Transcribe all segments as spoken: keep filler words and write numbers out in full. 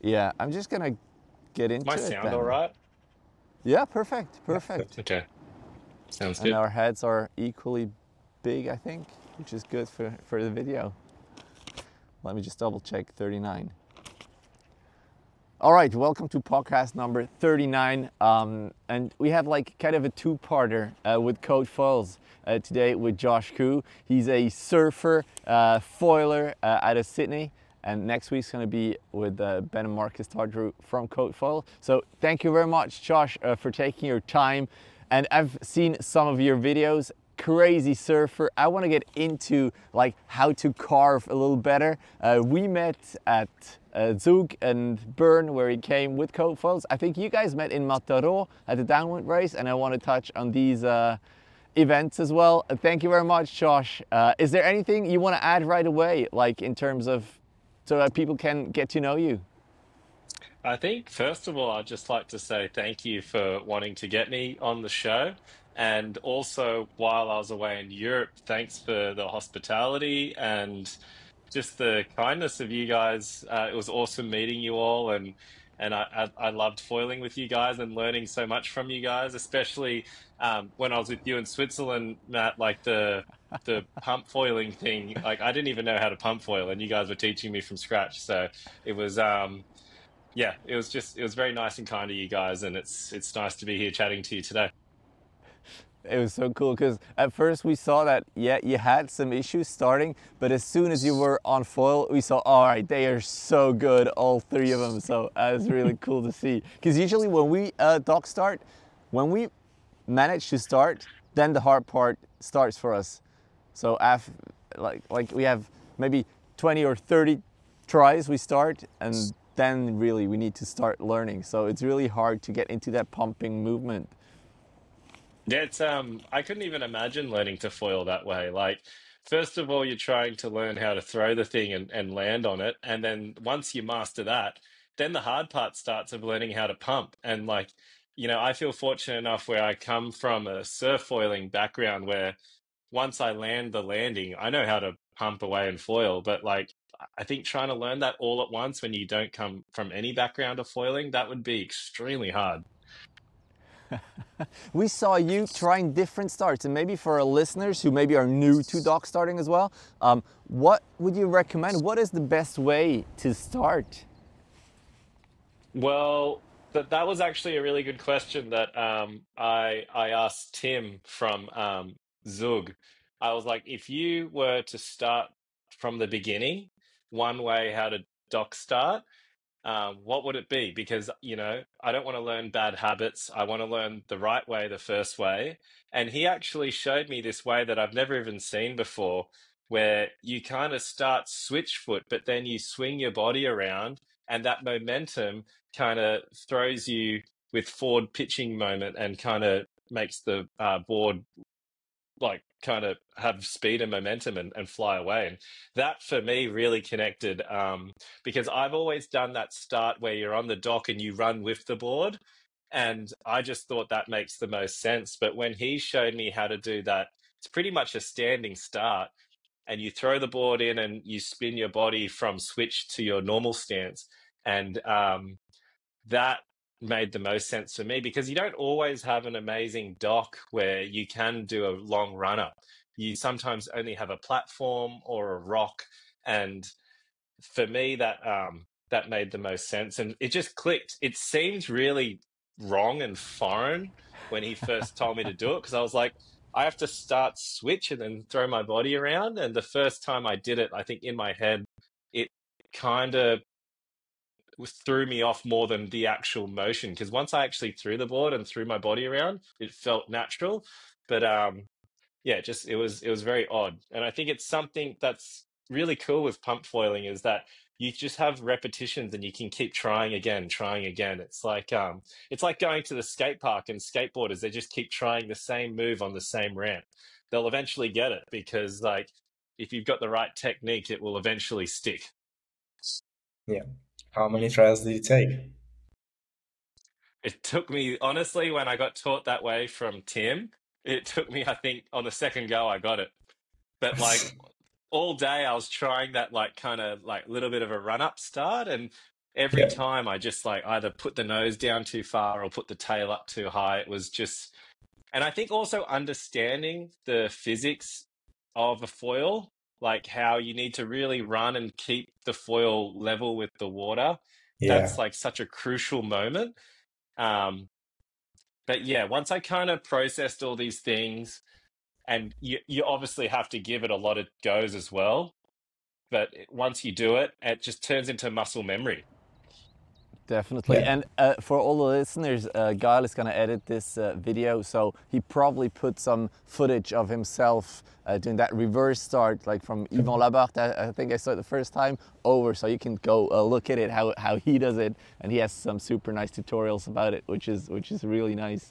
Yeah, I'm just gonna get My into it sound all then. right? Yeah, perfect, Yeah, perfect. perfect. Okay, sounds And good. our heads are equally big, I think, which is good for, for the video. Let me just double check thirty-nine. All right, welcome to podcast number thirty-nine. Um, and we have like kind of a two-parter uh, with Code Foils uh, today with Josh Koo. He's a surfer, uh, foiler uh, out of Sydney. And next week's going to be with uh, Ben and Marcus Tardrew from Code Foil. So thank you very much, Josh, uh, for taking your time. And I've seen some of your videos. Crazy surfer. I want to get into like how to carve a little better. Uh, we met at uh, Zug and Bern where he came with Code Foils. I think you guys met in Mataro at the downwind race, and I want to touch on these uh, events as well. Uh, thank you very much, Josh. Uh, is there anything you want to add right away, like in terms of so that people can get to know you? I think, first of all, I'd just like to say thank you for wanting to get me on the show. And also, while I was away in Europe, thanks for the hospitality and just the kindness of you guys. Uh, it was awesome meeting you all, and and I, I I loved foiling with you guys and learning so much from you guys, especially um, when I was with you in Switzerland, Matt. Like the the pump foiling thing, like I didn't even know how to pump foil, and you guys were teaching me from scratch. So it was um yeah, it was just it was very nice and kind of you guys, and it's it's nice to be here chatting to you today. It was so cool because at first we saw that, yeah, you had some issues starting, but as soon as you were on foil, we saw, all right, they are so good, all three of them. So uh, it was really cool to see. Because usually when we uh, dock start, when we manage to start, then the hard part starts for us. So af like, like we have maybe twenty or thirty tries we start, and then really we need to start learning. So it's really hard to get into that pumping movement. Yeah, it's um I couldn't even imagine learning to foil that way. Like, first of all, you're trying to learn how to throw the thing and, and land on it. And then once you master that, then the hard part starts of learning how to pump. And like, you know, I feel fortunate enough where I come from a surf foiling background where once I land the landing, I know how to pump away and foil. But like, I think trying to learn that all at once when you don't come from any background of foiling, that would be extremely hard. We saw you trying different starts, and maybe for our listeners who maybe are new to dock starting as well, um, what would you recommend? What is the best way to start? Well, that that was actually a really good question that um, I I asked Tim from um, Zug. I was like, if you were to start from the beginning, one way how to dock start, um, what would it be? Because, you know, I don't want to learn bad habits. I want to learn the right way, the first way. And he actually showed me this way that I've never even seen before, where you kind of start switch foot, but then you swing your body around, and that momentum kind of throws you with forward pitching moment and kind of makes the uh, board like kind of have speed and momentum and, and fly away. And that for me really connected um, because I've always done that start where you're on the dock and you run with the board. And I just thought that makes the most sense. But when he showed me how to do that, it's pretty much a standing start. And you throw the board in and you spin your body from switch to your normal stance. And um, that made the most sense for me because you don't always have an amazing dock where you can do a long run up. You sometimes only have a platform or a rock, and for me that um that made the most sense, and it just clicked. It seemed really wrong and foreign when he first told me to do it because I was like, I have to start switch and then throw my body around. And the first time I did it, I think in my head it kind of was threw me off more than the actual motion because once I actually threw the board and threw my body around, it felt natural. But um, yeah, just it was it was very odd, and I think it's something that's really cool with pump foiling is that you just have repetitions and you can keep trying again, trying again. It's like um, it's like going to the skate park and skateboarders. They just keep trying the same move on the same ramp. They'll eventually get it because like if you've got the right technique, it will eventually stick. Yeah. How many trials did it take? It took me, honestly, when I got taught that way from Tim, it took me, I think, on the second go, I got it. But like all day, I was trying that, like, kind of like little bit of a run up start. And every Yeah, time I just like either put the nose down too far or put the tail up too high. It was just, and I think also understanding the physics of a foil, like how you need to really run and keep the foil level with the water. That's yeah, like such a crucial moment. Um, but yeah, once I kind of processed all these things, and you you obviously have to give it a lot of goes as well. But once you do it, it just turns into muscle memory. Definitely. yeah, And uh, for all the listeners, uh, Guile is going to edit this uh, video, so he probably put some footage of himself uh, doing that reverse start, like from Yvon Labarthe, I, I think I saw it the first time, over, so you can go uh, look at it, how, how he does it, and he has some super nice tutorials about it, which is which is really nice.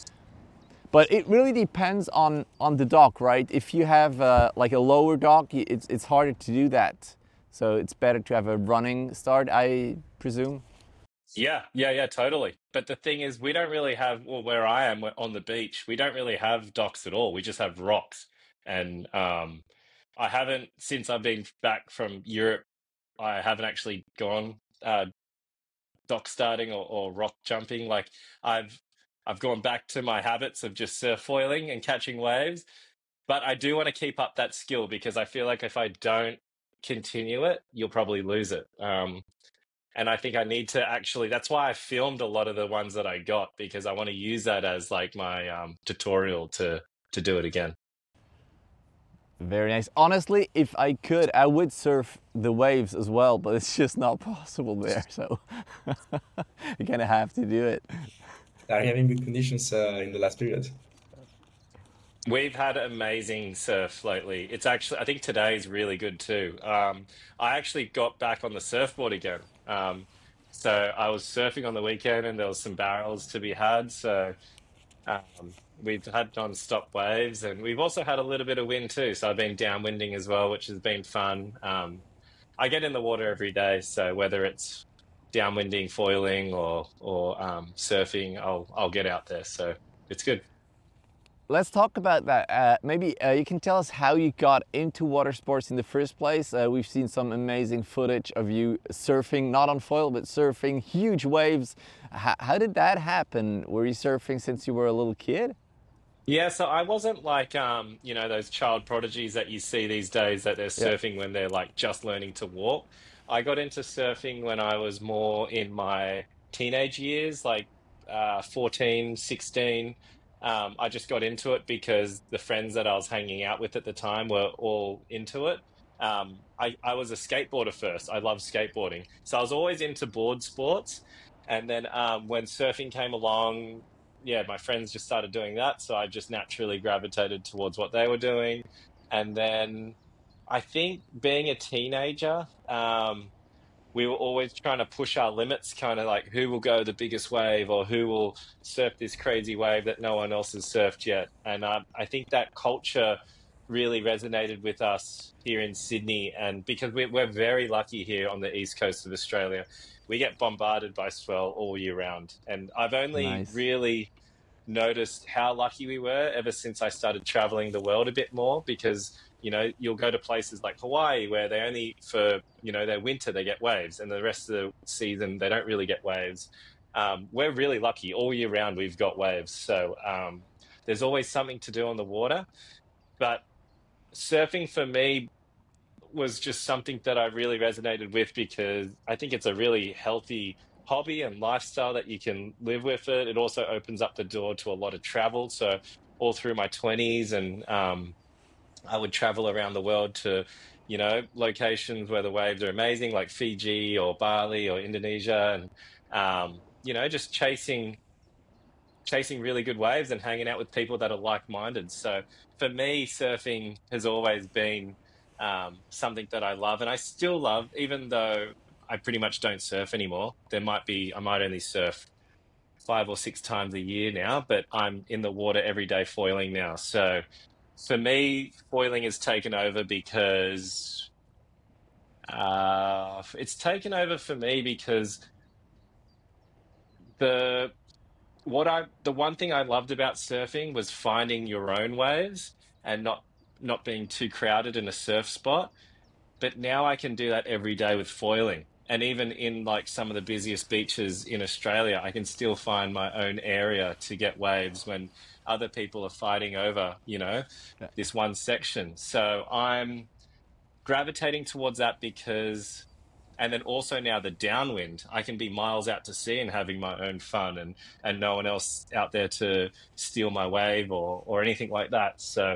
But it really depends on, on the dock, right? If you have uh, like a lower dock, it's, it's harder to do that. So it's better to have a running start, I presume. Yeah, yeah, yeah, totally. But the thing is, we don't really have, well, where I am we're on the beach, we don't really have docks at all. We just have rocks. And um, I haven't, since I've been back from Europe, I haven't actually gone uh, dock starting or, or rock jumping. Like I've I've gone back to my habits of just surf foiling and catching waves. But I do want to keep up that skill because I feel like if I don't continue it, you'll probably lose it. Um, and I think I need to actually, that's why I filmed a lot of the ones that I got, because I want to use that as like my um, tutorial to to do it again. Very nice. Honestly, if I could, I would surf the waves as well, but it's just not possible there. So you're gonna have to do it. are you having good conditions uh, in the last period? We've had amazing surf lately. It's actually, I think today's really good too. Um, I actually got back on the surfboard again. Um, so I was surfing on the weekend and there was some barrels to be had. So um, we've had non-stop waves and we've also had a little bit of wind too. So I've been downwinding as well, which has been fun. Um, I get in the water every day. So whether it's downwinding, foiling or, or um, surfing, I'll, I'll get out there. So it's good. Let's talk about that. Uh, maybe uh, you can tell us how you got into water sports in the first place. Uh, we've seen some amazing footage of you surfing, not on foil, but surfing huge waves. H- how did that happen? Were you surfing since you were a little kid? Yeah, so I wasn't like um, you know, those child prodigies that you see these days that they're Yeah. surfing when they're like just learning to walk. I got into surfing when I was more in my teenage years, like uh fourteen, sixteen. Um, I just got into it because the friends that I was hanging out with at the time were all into it. Um, I, I was a skateboarder first. I love skateboarding. So I was always into board sports. And then um, when surfing came along, yeah, my friends just started doing that, so I just naturally gravitated towards what they were doing. And then I think being a teenager, um, we were always trying to push our limits, kind of like who will go the biggest wave or who will surf this crazy wave that no one else has surfed yet. And um, I think that culture really resonated with us here in Sydney. And because we're, we're very lucky here on the east coast of Australia, we get bombarded by swell all year round. And I've only Nice. really noticed how lucky we were ever since I started traveling the world a bit more because, you know, you'll go to places like Hawaii where they only for, you know, their winter they get waves and the rest of the season they don't really get waves. Um, we're really lucky all year round we've got waves. So um, there's always something to do on the water. But surfing for me was just something that I really resonated with because I think it's a really healthy hobby and lifestyle that you can live with it. It also opens up the door to a lot of travel. So all through my twenties and um, I would travel around the world to, you know, locations where the waves are amazing, like Fiji or Bali or Indonesia, and um, you know, just chasing chasing really good waves and hanging out with people that are like-minded. So for me, surfing has always been um, something that I love, and I still love, even though I pretty much don't surf anymore. There might be I might only surf five or six times a year now, but I'm in the water every day foiling now. So for me, foiling has taken over because uh, it's taken over for me because the what I the one thing I loved about surfing was finding your own waves and not not being too crowded in a surf spot. But now I can do that every day with foiling. and even in like some of the busiest beaches in Australia, I can still find my own area to get waves when other people are fighting over, you know, Yeah. this one section. So I'm gravitating towards that because, and then also now the downwind, I can be miles out to sea and having my own fun, and and no one else out there to steal my wave or or anything like that. So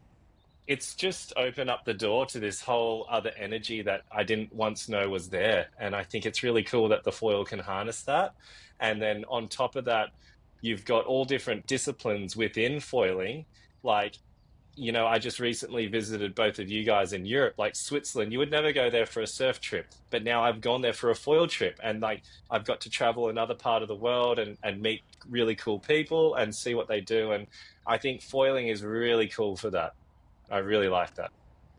it's just opened up the door to this whole other energy that I didn't once know was there. And I think it's really cool that the foil can harness that. And then on top of that, you've got all different disciplines within foiling. Like, you know, I just recently visited both of you guys in Europe, like Switzerland. You would never go there for a surf trip, but now I've gone there for a foil trip, and like I've got to travel another part of the world and, and meet really cool people and see what they do. And I think foiling is really cool for that. I really like that.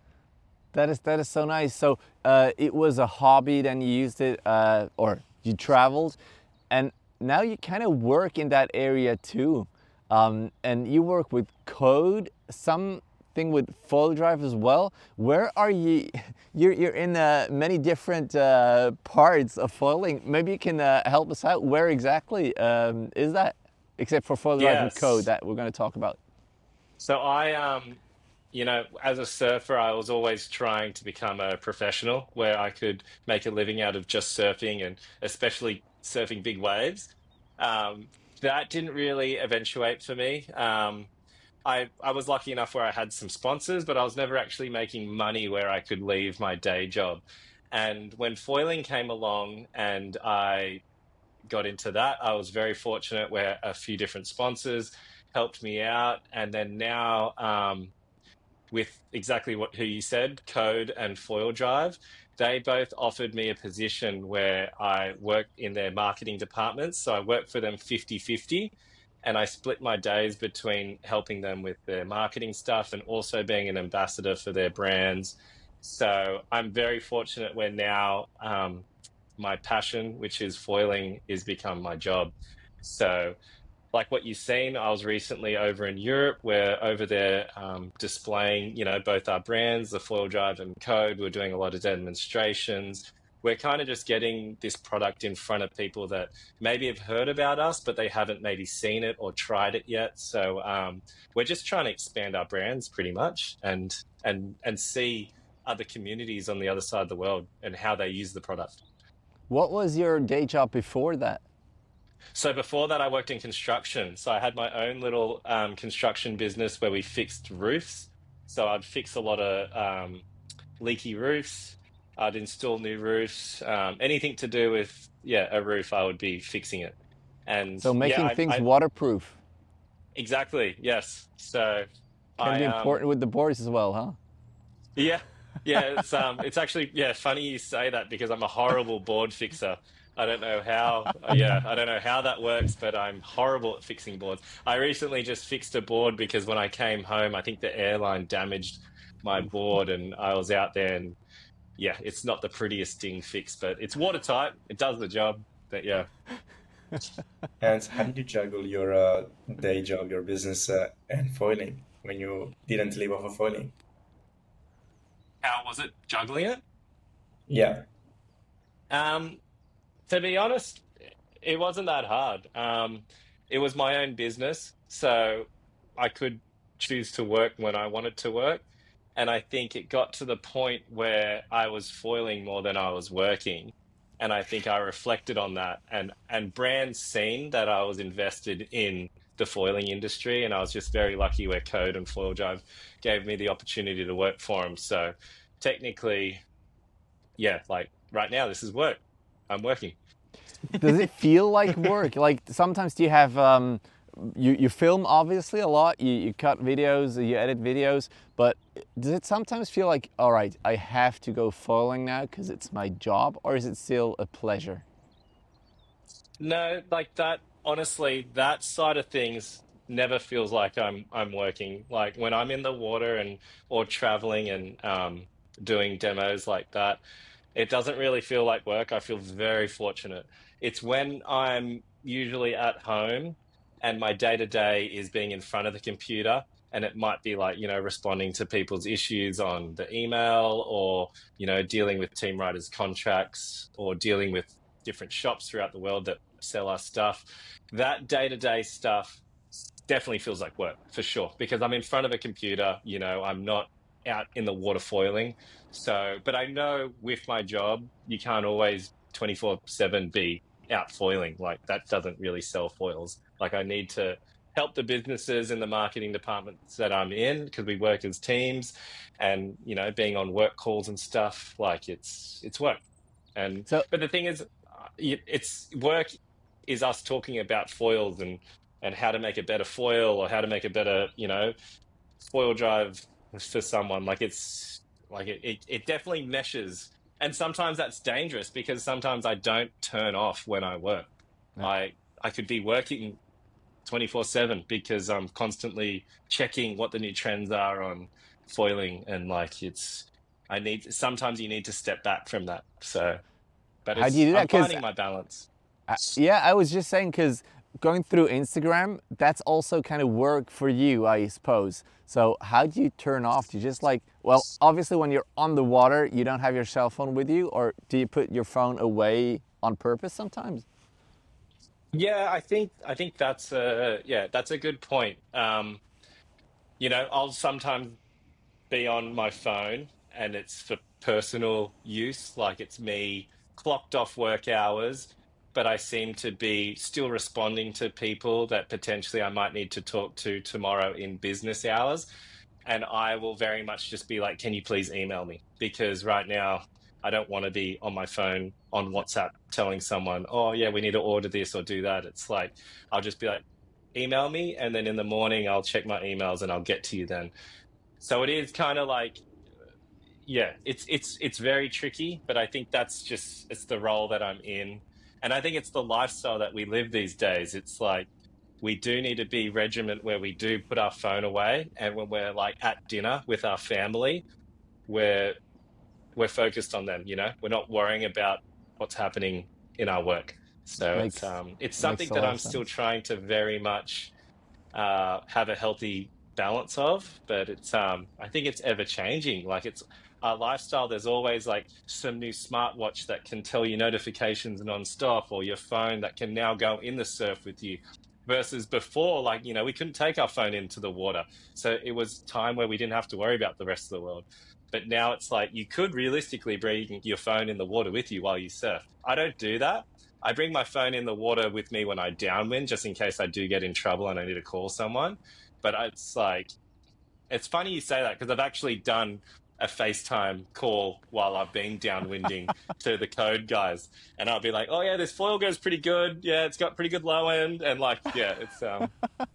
That is that is so nice. So uh, it was a hobby, then you used it, uh, or you traveled, and now you kind of work in that area too. Um, and you work with code, something with foil drive as well. Where are you? You're you're in uh, many different uh, parts of foiling. Maybe you can uh, help us out. Where exactly um, is that? Except for foil drive and code Yes. that we're going to talk about. So I um you know, as a surfer, I was always trying to become a professional where I could make a living out of just surfing and especially surfing big waves. Um, that didn't really eventuate for me. Um, I I was lucky enough where I had some sponsors, but I was never actually making money where I could leave my day job. And when foiling came along and I got into that, I was very fortunate where a few different sponsors helped me out. And then now, um, with exactly what who you said, Code and Foil Drive, they both offered me a position where I work in their marketing departments. So I work for them fifty-fifty, and I split my days between helping them with their marketing stuff and also being an ambassador for their brands. So I'm very fortunate where now um, my passion, which is foiling, is become my job. So like what you've seen, I was recently over in Europe. Where over there um, displaying, you know, both our brands, the Foil Drive and Code. We're doing a lot of demonstrations. We're kind of just getting this product in front of people that maybe have heard about us, but they haven't maybe seen it or tried it yet. So um, we're just trying to expand our brands pretty much, and and and see other communities on the other side of the world and how they use the product. What was your day job before that? So before that, I worked in construction. So I had my own little um, construction business where we fixed roofs. So I'd fix a lot of um, leaky roofs. I'd install new roofs. Um, anything to do with, yeah, a roof, I would be fixing it. And So yeah, making I, things I waterproof exactly, yes. So can be I um important with the boards as well, huh? yeah, yeah, it's um it's actually, yeah, funny you say that because I'm a horrible board fixer. I don't know how, uh, yeah, I don't know how that works, but I'm horrible at fixing boards. I recently just fixed a board because when I came home, I think the airline damaged my board and I was out there, and yeah, it's not the prettiest thing fixed, but it's watertight. It does the job. But yeah. And how did you juggle your uh, day job, your business, uh, and foiling when you didn't live off of foiling? How was it juggling it? Yeah. Um, to be honest, it wasn't that hard. Um, it was my own business, so I could choose to work when I wanted to work. And I think it got to the point where I was foiling more than I was working. And I think I reflected on that, and and brands seen that I was invested in the foiling industry, and I was just very lucky where Code and Foil Drive gave me the opportunity to work for them. So technically, yeah, like right now, this is work. I'm working. Does it feel like work? Like sometimes do you have um, you you film obviously a lot. You you cut videos, you edit videos, but does it sometimes feel like, all right, I have to go foiling now because it's my job, or is it still a pleasure? No, like that, honestly, that side of things never feels like I'm I'm working. Like when I'm in the water and or traveling and um doing demos like that, it doesn't really feel like work. I feel very fortunate. It's when I'm usually at home and my day to day is being in front of the computer and it might be like, you know, responding to people's issues on the email, or, you know, dealing with team riders' contracts, or dealing with different shops throughout the world that sell our stuff. That day-to-day stuff definitely feels like work, for sure, because I'm in front of a computer, you know, I'm not out in the water foiling. So, but I know with my job, you can't always twenty-four seven be out foiling. Like, that doesn't really sell foils. Like, I need to help the businesses in the marketing departments that I'm in, because we work as teams, and, you know, being on work calls and stuff, like, it's it's work. And So but the thing is, uh, it- it's work is us talking about foils, and and how to make a better foil, or how to make a better, you know, foil drive for someone. Like, it's like it, it, it definitely meshes. And sometimes that's dangerous, because sometimes I don't turn off when I work. yeah. I I could be working twenty-four seven because I'm constantly checking what the new trends are on foiling, and like, it's I need sometimes you need to step back from that. So, but How do you it's do that? I'm Because finding my balance. yeah, I was just saying, because going through Instagram, that's also kind of work for you, I suppose. So how do you turn off? Do you just like, well, obviously when you're on the water, you don't have your cell phone with you, or do you put your phone away on purpose sometimes? Yeah, I think I think that's a yeah, that's a good point. Um, you know, I'll sometimes be on my phone, and it's for personal use, like it's me clocked off work hours, but I seem to be still responding to people that potentially I might need to talk to tomorrow in business hours. And I will very much just be like, can you please email me? Because right now I don't want to be on my phone on WhatsApp telling someone, oh, yeah, we need to order this or do that. It's like, I'll just be like, email me. And then in the morning, I'll check my emails and I'll get to you then. So it is kind of like, yeah, it's it's it's very tricky, but I think that's just it's the role that I'm in. And I think it's the lifestyle that we live these days. It's like, we do need to be regiment where we do put our phone away, and when we're like at dinner with our family, we're we're focused on them, you know? We're not worrying about what's happening in our work. So it's Makes um it's makes something a that lot I'm of still sense. trying to very much uh, have a healthy balance of, but it's um I think it's ever changing. Like, it's our lifestyle. There's always like some new smartwatch that can tell you notifications nonstop, or your phone that can now go in the surf with you. Versus before, like, you know, we couldn't take our phone into the water, so it was time where we didn't have to worry about the rest of the world. But now it's like, you could realistically bring your phone in the water with you while you surf. I don't do that. I bring my phone in the water with me when I downwind, just in case I do get in trouble and I need to call someone. But it's like, it's funny you say that, because I've actually done a FaceTime call while I've been downwinding to the code guys, and I'll be like, "Oh yeah, this foil goes pretty good. Yeah, it's got pretty good low end," and like, yeah, it's um.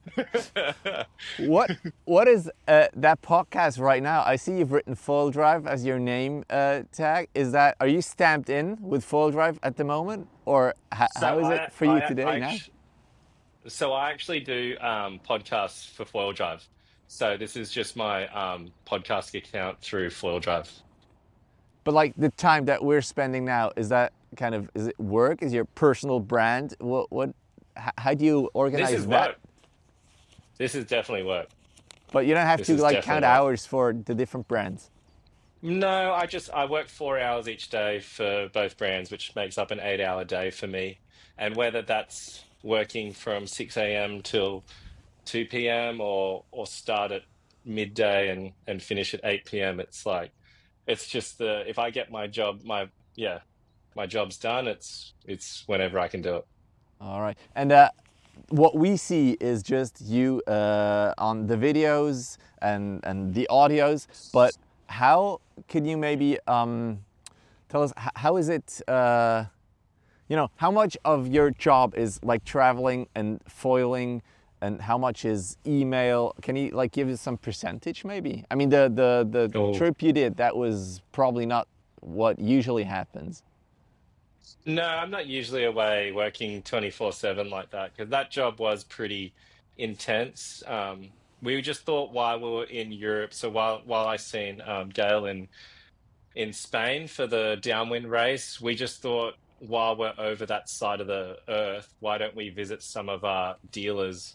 What what is uh, that podcast right now? I see you've written Foil Drive as your name uh, tag. Is that, are you stamped in with Foil Drive at the moment, or h- so how is it I for you I today I now? So I actually do um, podcasts for Foil Drive. So this is just my um, podcast account through Foil Drive. But like the time that we're spending now, is that kind of, is it work? Is your personal brand? What what? h- How do you This is organize that? work. This is definitely work. But you don't have This to is like count definitely work. hours for the different brands. No, I just I work four hours each day for both brands, which makes up an eight-hour day for me. And whether that's working from six a m till two p m, or or start at midday and and finish at eight p m, it's like, it's just the if I get my job my yeah my job's done, it's it's whenever I can do it. All right. And uh, what we see is just you uh, on the videos and and the audios. But how can you maybe um, tell us h- how is it? Uh, you know, how much of your job is like traveling and foiling, and how much is email? Can you like give us some percentage maybe? I mean, the the the Oh trip you did, that was probably not what usually happens. no, I'm not usually away working twenty-four seven like that, because that job was pretty intense. Um, we just thought while we were in Europe, so while while I seen um, Gail in in Spain for the downwind race, we just thought, while we're over that side of the earth, why don't we visit some of our dealers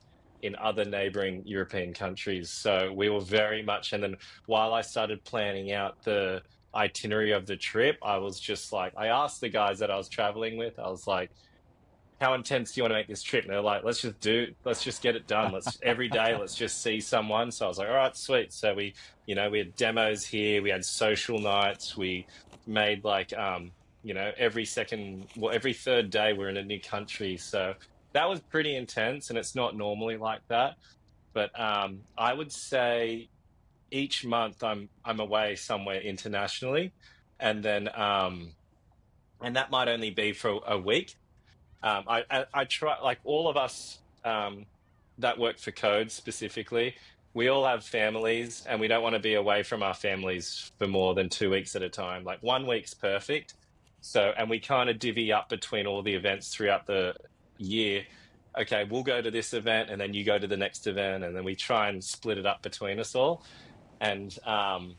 in other neighboring European countries. So we were very much, and then while I started planning out the itinerary of the trip, I was just like, I asked the guys that I was traveling with, I was like, how intense do you want to make this trip? And they're like, let's just do, let's just get it done. Let's every day, let's just see someone. So I was like, all right, sweet. So we, you know, we had demos here, we had social nights, we made like, um, you know, every second, well, every third day we're in a new country. So that was pretty intense, and it's not normally like that. But um, I would say each month I'm I'm away somewhere internationally, and then um, and that might only be for a week. Um, I, I I try, like all of us um, that work for Code specifically. We all have families, and we don't want to be away from our families for more than two weeks at a time. Like one week's perfect. So, and we kind of divvy up between all the events throughout the year. Okay, we'll go to this event, and then you go to the next event, and then we try and split it up between us all. And um,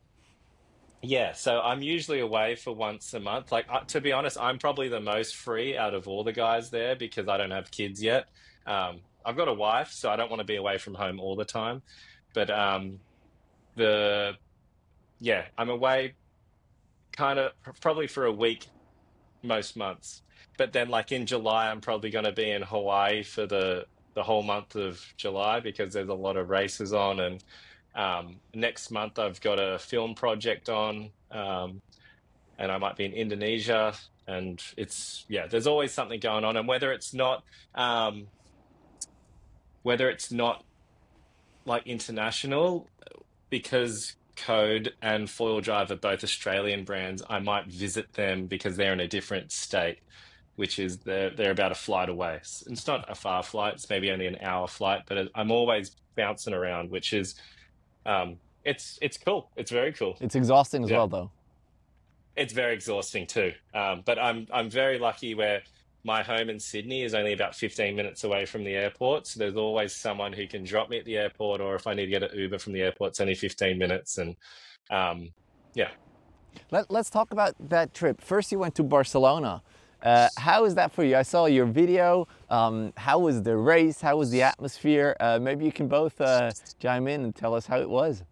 yeah, so I'm usually away for once a month. Like, uh, to be honest, I'm probably the most free out of all the guys there because I don't have kids yet. Um, I've got a wife, so I don't want to be away from home all the time. But um, the yeah, I'm away kind of probably for a week most months. But then, like in July, I'm probably going to be in Hawaii for the the whole month of July because there's a lot of races on, and um, next month I've got a film project on, um, and I might be in Indonesia. And it's yeah, there's always something going on, and whether it's not um, whether it's not like international, because Code and Foil Drive are both Australian brands, I might visit them because they're in a different state, which is they're, they're about a flight away. It's not a far flight, it's maybe only an hour flight, but I'm always bouncing around, which is, um, it's it's cool. It's very cool. It's exhausting as Yeah. well, though. It's very exhausting too. Um, but I'm I'm very lucky where my home in Sydney is only about fifteen minutes away from the airport. So there's always someone who can drop me at the airport, or if I need to get an Uber from the airport, it's only fifteen minutes. And um, yeah. Let, let's talk about that trip. First, you went to Barcelona. Uh, how is that for you? I saw your video. Um, how was the race? How was the atmosphere? Uh, maybe you can both uh, chime in and tell us how it was.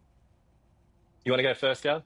You want to go first, Gal?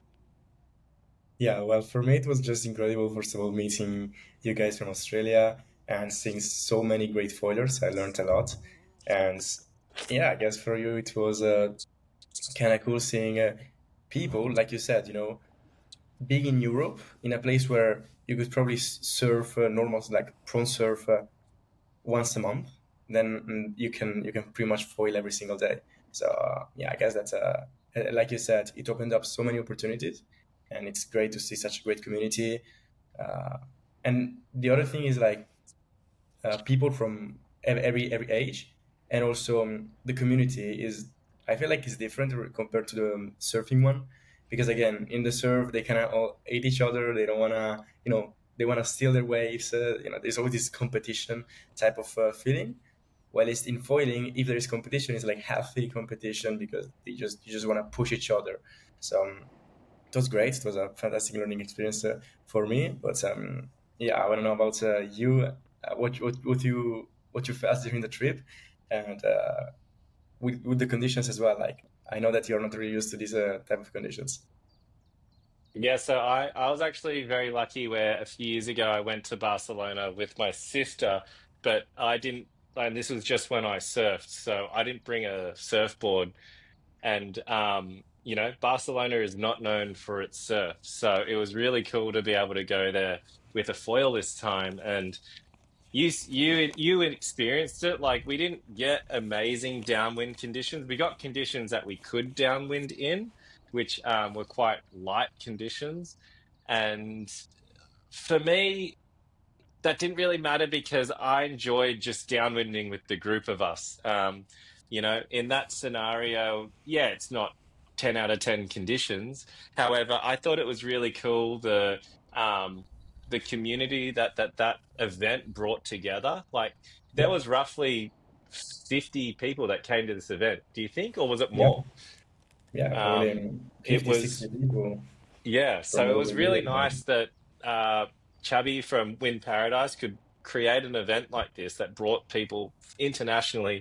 Yeah, well, for me, it was just incredible, first of all, meeting you guys from Australia and seeing so many great foilers. I learned a lot. And yeah, I guess for you, it was uh, kind of cool seeing uh, people, like you said, you know, being in Europe, in a place where you could probably s- surf uh, normal, like prawn surf uh, once a month, then mm, you can you can pretty much foil every single day. So uh, yeah, I guess that's uh, uh, like you said, it opened up so many opportunities, and it's great to see such a great community. Uh, and the other thing is like uh, people from ev- every every age, and also um, the community is, I feel like it's different r- compared to the um, surfing one, because again in the surf they kind of all hate each other. They don't want to, you know, they want to steal their waves. Uh, you know, there's always this competition type of uh, feeling. While it's in foiling, if there is competition, it's like healthy competition because they just you just want to push each other. So um, it was great. It was a fantastic learning experience uh, for me. But um, yeah, I want to know about uh, you, uh, what, what what you what you felt during the trip, and uh, with with the conditions as well. Like I know that you're not really used to these uh, type of conditions. Yeah, so I, I was actually very lucky where a few years ago I went to Barcelona with my sister, but I didn't, and this was just when I surfed, so I didn't bring a surfboard. And um, you know, Barcelona is not known for its surf, so it was really cool to be able to go there with a foil this time. And you s- you you experienced it. Like we didn't get amazing downwind conditions. We got conditions that we could downwind in, which um, were quite light conditions. And for me, that didn't really matter because I enjoyed just downwinding with the group of us. Um, you know, in that scenario, yeah, it's not ten out of ten conditions. However, I thought it was really cool the um, the community that that that event brought together. Like there Yeah, was roughly fifty people that came to this event. Do you think, or was it yeah, more? yeah. Probably Um, um, it fifty, sixty was. people Yeah, from so it all was over really Europe. nice that uh, Chubby from Wind Paradise could create an event like this that brought people internationally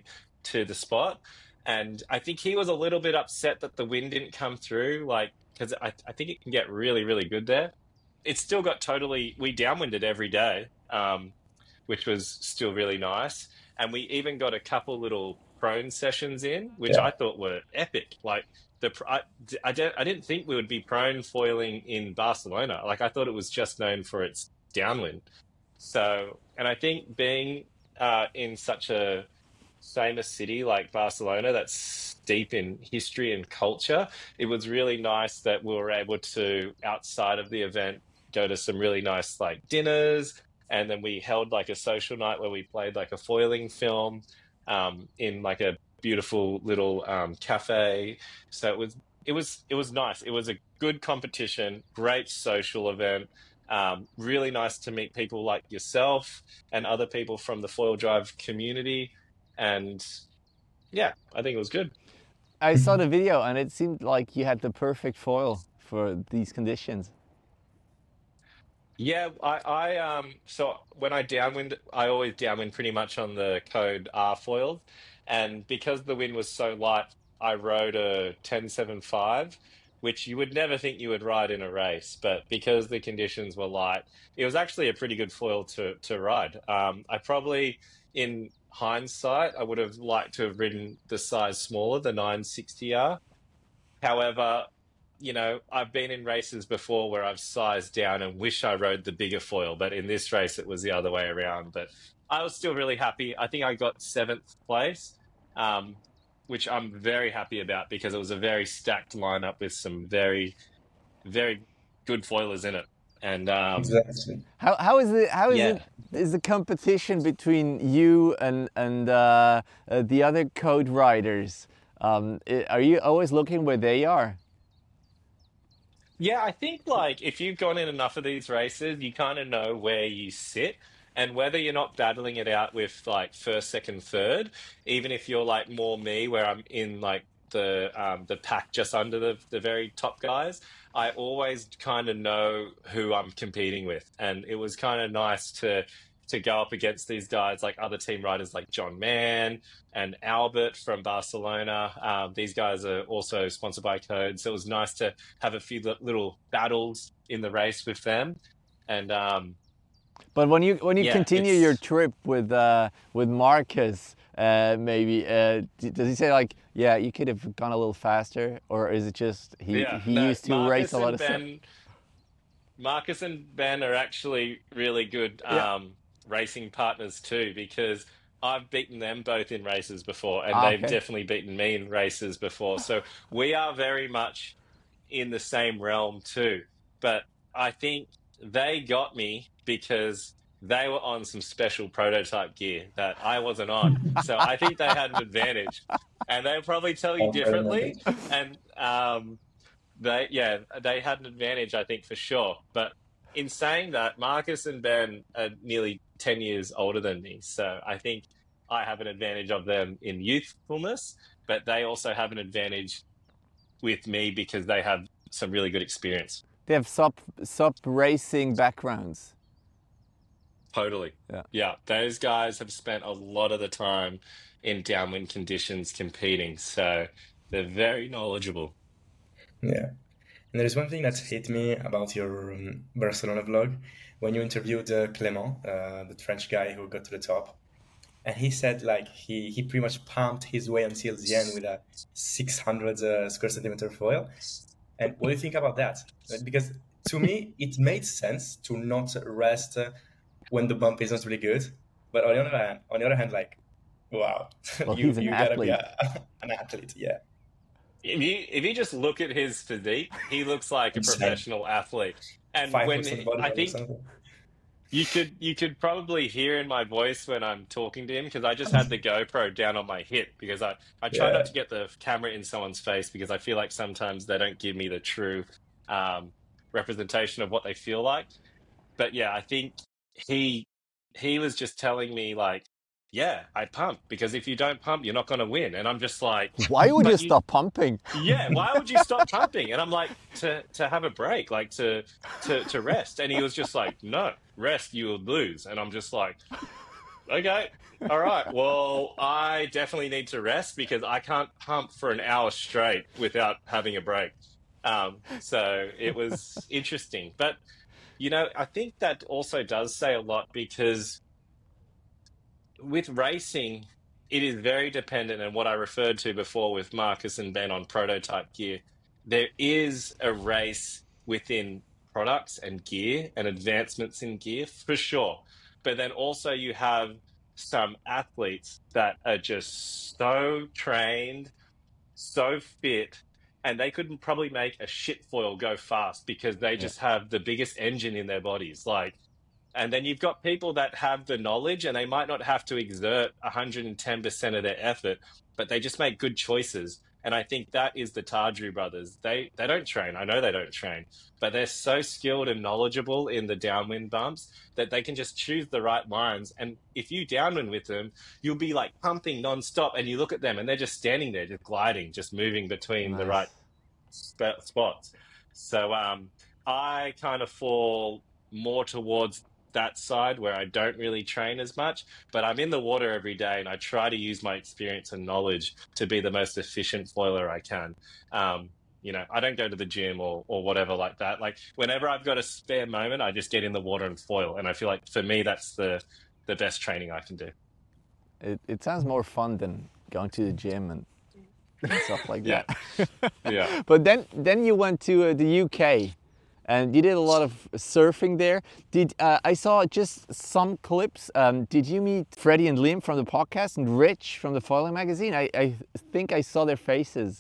to the spot. And I think he was a little bit upset that the wind didn't come through, like, because I, I think it can get really, really good there. It still got totally, we downwinded every day, um, which was still really nice. And we even got a couple little prone sessions in, which Yeah. I thought were epic. Like, the I, I, didn't, I didn't think we would be prone foiling in Barcelona. Like, I thought it was just known for its downwind. So, and I think being uh, in such a famous city like Barcelona that's steep in history and culture, it was really nice that we were able to, outside of the event, go to some really nice like dinners, and then we held like a social night where we played like a foiling film um, in like a beautiful little um, cafe. So it was it was it was nice. It was a good competition, great social event. Um, really nice to meet people like yourself and other people from the foil drive community. And yeah, I think it was good. I saw the video and it seemed like you had the perfect foil for these conditions. Yeah, I, I um so when I downwind, I always downwind pretty much on the code R foils. And because the wind was so light, I rode a ten seven five, which you would never think you would ride in a race, but because the conditions were light, it was actually a pretty good foil to to ride. Um, I probably, in hindsight, I would have liked to have ridden the size smaller, the nine sixty R. However, you know, I've been in races before where I've sized down and wish I rode the bigger foil, but in this race it was the other way around. But I was still really happy. I think I got seventh place, um, which I'm very happy about because it was a very stacked lineup with some very, very good foilers in it. And um, Exactly. How how is the how is Yeah. it is the competition between you and and uh, uh, the other code riders? Um, i- are you always looking where they are? Yeah, I think like if you've gone in enough of these races, you kind of know where you sit, and whether you're not battling it out with like first, second, third, even if you're like more me, where I'm in like the um, the pack just under the the very top guys, I always kind of know who I'm competing with, and it was kind of nice to to go up against these guys, like other team riders like John Mann and Albert from Barcelona. Um, these guys are also sponsored by Code, so it was nice to have a few li- little battles in the race with them. And um, But when you when you yeah, continue your it's trip with uh, with Marcus, uh, maybe uh, d- does he say like, yeah, you could have gone a little faster, or is it just he yeah. he No, used to race Marcus a lot and of stuff? Ben, Marcus and Ben are actually really good Yeah. um, racing partners too, because I've beaten them both in races before, and Ah, they've okay. definitely beaten me in races before. So we are very much in the same realm too. But I think they got me because they were on some special prototype gear that I wasn't on. So I think they had an advantage, and they'll probably tell you Oh, very differently. nice. And um, they, yeah, they had an advantage, I think, for sure. But in saying that, Marcus and Ben are nearly ten years older than me. So I think I have an advantage of them in youthfulness, but they also have an advantage with me because they have some really good experience. They have sub sub racing backgrounds. Totally. Yeah. Yeah. Those guys have spent a lot of the time in downwind conditions competing. So they're very knowledgeable. Yeah. And there is one thing that hit me about your um, Barcelona vlog when you interviewed uh, Clément, uh, the French guy who got to the top. And he said like he, he pretty much pumped his way until the end with a six hundred uh, square centimeter foil. And what do you think about that? Because to me, it made sense to not rest uh, when the bump is not really good. But on the other hand, on the other hand, like, wow, Well, you he's an you gotta be athlete. a, an athlete, yeah. If you if you just look at his physique, he looks like a Insane. professional athlete. And Five when percent he- body I fat or think something. you could you could probably hear in my voice when I'm talking to him, because I just had the GoPro down on my hip because I, I try Yeah. not to get the camera in someone's face because I feel like sometimes they don't give me the true um, representation of what they feel like. But yeah, I think he he was just telling me like, yeah, I pump because if you don't pump, you're not going to win. And I'm just like, Why would but you you- stop pumping? yeah, why would you stop pumping? And I'm like, to to have a break, like to to to rest. And he was just like, no, rest, you will lose. And I'm just like, Okay. All right. Well, I definitely need to rest because I can't pump for an hour straight without having a break. Um, so it was interesting. But, you know, I think that also does say a lot because with racing, it is very dependent on what I referred to before with Marcus and Ben on prototype gear. There is a race within products and gear and advancements in gear for sure. But then also you have some athletes that are just so trained, so fit, and they could probably make a shit foil go fast because they Yeah. just have the biggest engine in their bodies. Like, and then you've got people that have the knowledge and they might not have to exert one hundred ten percent of their effort, but they just make good choices. And I think that is the Tadru brothers. They they don't train. I know they don't train, but they're so skilled and knowledgeable in the downwind bumps that they can just choose the right lines. And if you downwind with them, you'll be like pumping nonstop. And you look at them and they're just standing there, just gliding, just moving between the Nice. right sp- spots. So um, I kind of fall more towards that side where I don't really train as much, but I'm in the water every day and I try to use my experience and knowledge to be the most efficient foiler I can. Um, you know, I don't go to the gym or, or whatever like that. Like whenever I've got a spare moment, I just get in the water and foil. And I feel like for me, that's the, the best training I can do. It, it sounds more fun than going to the gym and, and stuff like Yeah. that. Yeah. But then, then you went to uh, the U K. And you did a lot of surfing there. Did uh, I saw just some clips? Um, did you meet Freddie and Liam from the podcast and Rich from the Foiling Magazine? I, I think I saw their faces.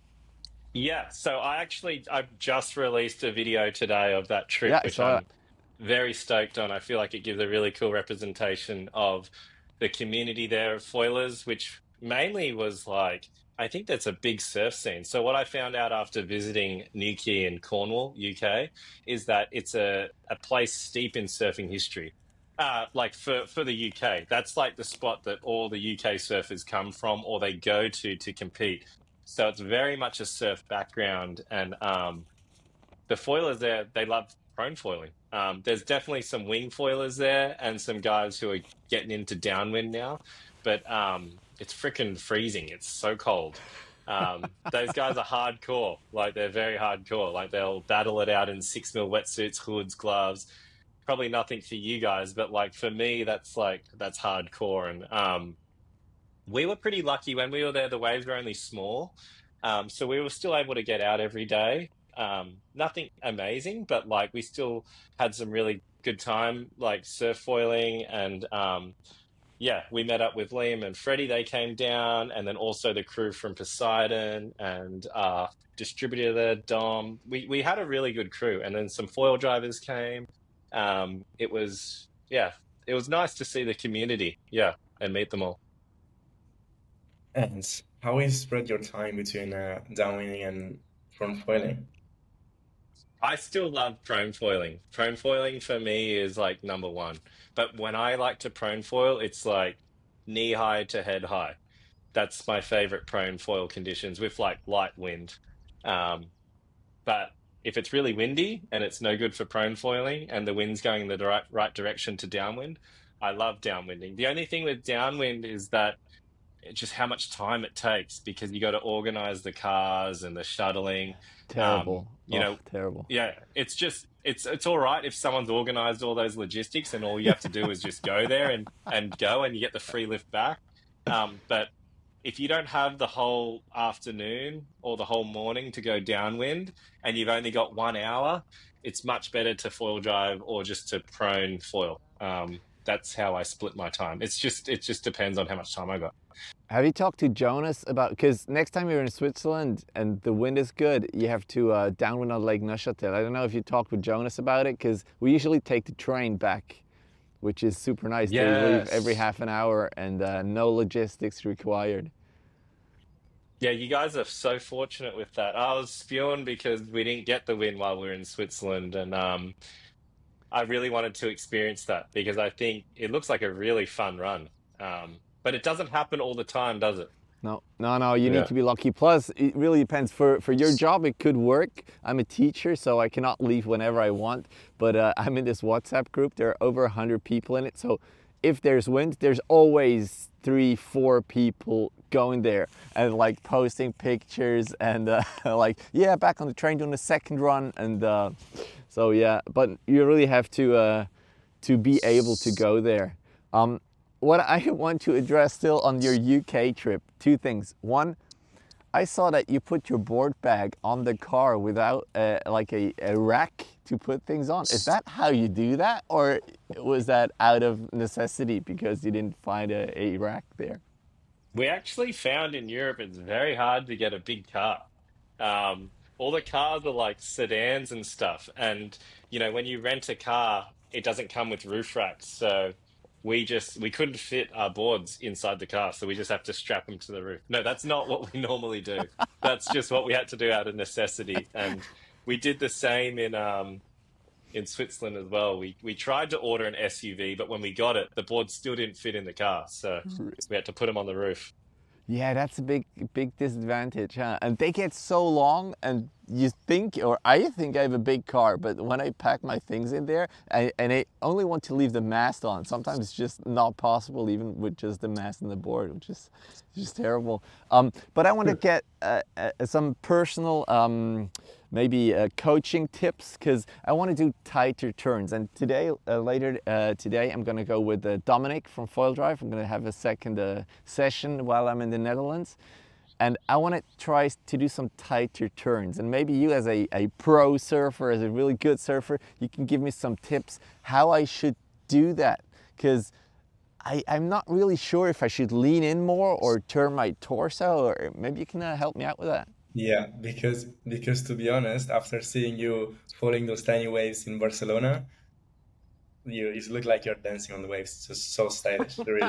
Yeah, so I actually I've just released a video today of that trip, Yeah, I which saw I'm that. very stoked on. I feel like it gives a really cool representation of the community there of foilers, which mainly was like, I think that's a big surf scene. So what I found out after visiting Newquay in Cornwall, U K, is that it's a, a place steep in surfing history. Uh, like for, for the U K, that's like the spot that all the U K surfers come from or they go to to compete. So it's very much a surf background, and um, the foilers there, they love prone foiling. Um, there's definitely some wing foilers there and some guys who are getting into downwind now, but um, it's freaking freezing. It's so cold. Um, those guys are hardcore. Like they're very hardcore. Like they'll battle it out in six mil wetsuits, hoods, gloves. Probably nothing for you guys, but like for me, that's like that's hardcore. And um, we were pretty lucky when we were there. The waves were only small, um, so we were still able to get out every day. Um, nothing amazing, but like we still had some really good time, like surf foiling. And um, yeah, we met up with Liam and Freddie. They came down, and then also the crew from Poseidon and uh, distributor there, Dom. We we had a really good crew, and then some foil drivers came. Um, it was yeah, it was nice to see the community, yeah, and meet them all. And how you spread your time between uh, downwinding and front foiling? I still love prone foiling. Prone foiling for me is like number one. But when I like to prone foil, it's like knee high to head high. That's my favorite prone foil conditions with like light wind. Um, but if it's really windy and it's no good for prone foiling and the wind's going in the right, right direction to downwind, I love downwinding. The only thing with downwind is that it's just how much time it takes because you got to organize the cars and the shuttling. Terrible. Um, you oh, know, terrible. yeah, it's just it's it's all right if someone's organized all those logistics and all you have to do is just go there and and go and you get the free lift back. Um, but if you don't have the whole afternoon or the whole morning to go downwind and you've only got one hour, it's much better to foil drive or just to prone foil. Um, that's how I split my time. It's just it just depends on how much time I got. Have you talked to Jonas about, because next time you're in Switzerland and the wind is good, you have to uh, downwind on Lake Neuchâtel. I don't know if you talked with Jonas about it, because we usually take the train back, which is super nice. They leave every Yes. half an hour and uh, no logistics required. Yeah, you guys are so fortunate with that. I was spewing because we didn't get the win while we were in Switzerland, and um, I really wanted to experience that because I think it looks like a really fun run. Um, but it doesn't happen all the time, does it? No, no, no, you need Yeah. to be lucky. Plus, it really depends. For, for your job, it could work. I'm a teacher, so I cannot leave whenever I want. But uh, I'm in this WhatsApp group. There are over one hundred people in it. So if there's wind, there's always three, four people going there and like posting pictures and uh, like, yeah, back on the train doing the second run. And uh, so, yeah, but you really have to, uh, to be able to go there. Um, what I want to address still on your U K trip, two things. One, I saw that you put your board bag on the car without uh, like a, a rack to put things on. Is that how you do that? Or was that out of necessity because you didn't find a, a rack there? We actually found in Europe it's very hard to get a big car. Um, all the cars are like sedans and stuff. And, you know, when you rent a car, it doesn't come with roof racks. So we just, we couldn't fit our boards inside the car. So we just have to strap them to the roof. No, that's not what we normally do. That's just what we had to do out of necessity. And we did the same in, um, in Switzerland as well. We we tried to order an S U V, but when we got it, the board still didn't fit in the car. So we had to put them on the roof. Yeah, that's a big, big disadvantage, huh? And they get so long, and you think, or I think I have a big car, but when I pack my things in there, I, and I only want to leave the mast on, sometimes it's just not possible, even with just the mast and the board, which is just terrible. Um, but I want to get uh, uh, some personal, um, maybe uh, coaching tips, because I want to do tighter turns. And today, uh, later uh, today, I'm going to go with uh, Dominic from Foil Drive. I'm going to have a second uh, session while I'm in the Netherlands. And I want to try to do some tighter turns. And maybe you as a, a pro surfer, as a really good surfer, you can give me some tips how I should do that. Because I'm not really sure if I should lean in more or turn my torso, or maybe you can uh, help me out with that. Yeah, because because to be honest, after seeing you following those tiny waves in Barcelona, you you look like you're dancing on the waves. Just so stylish, really.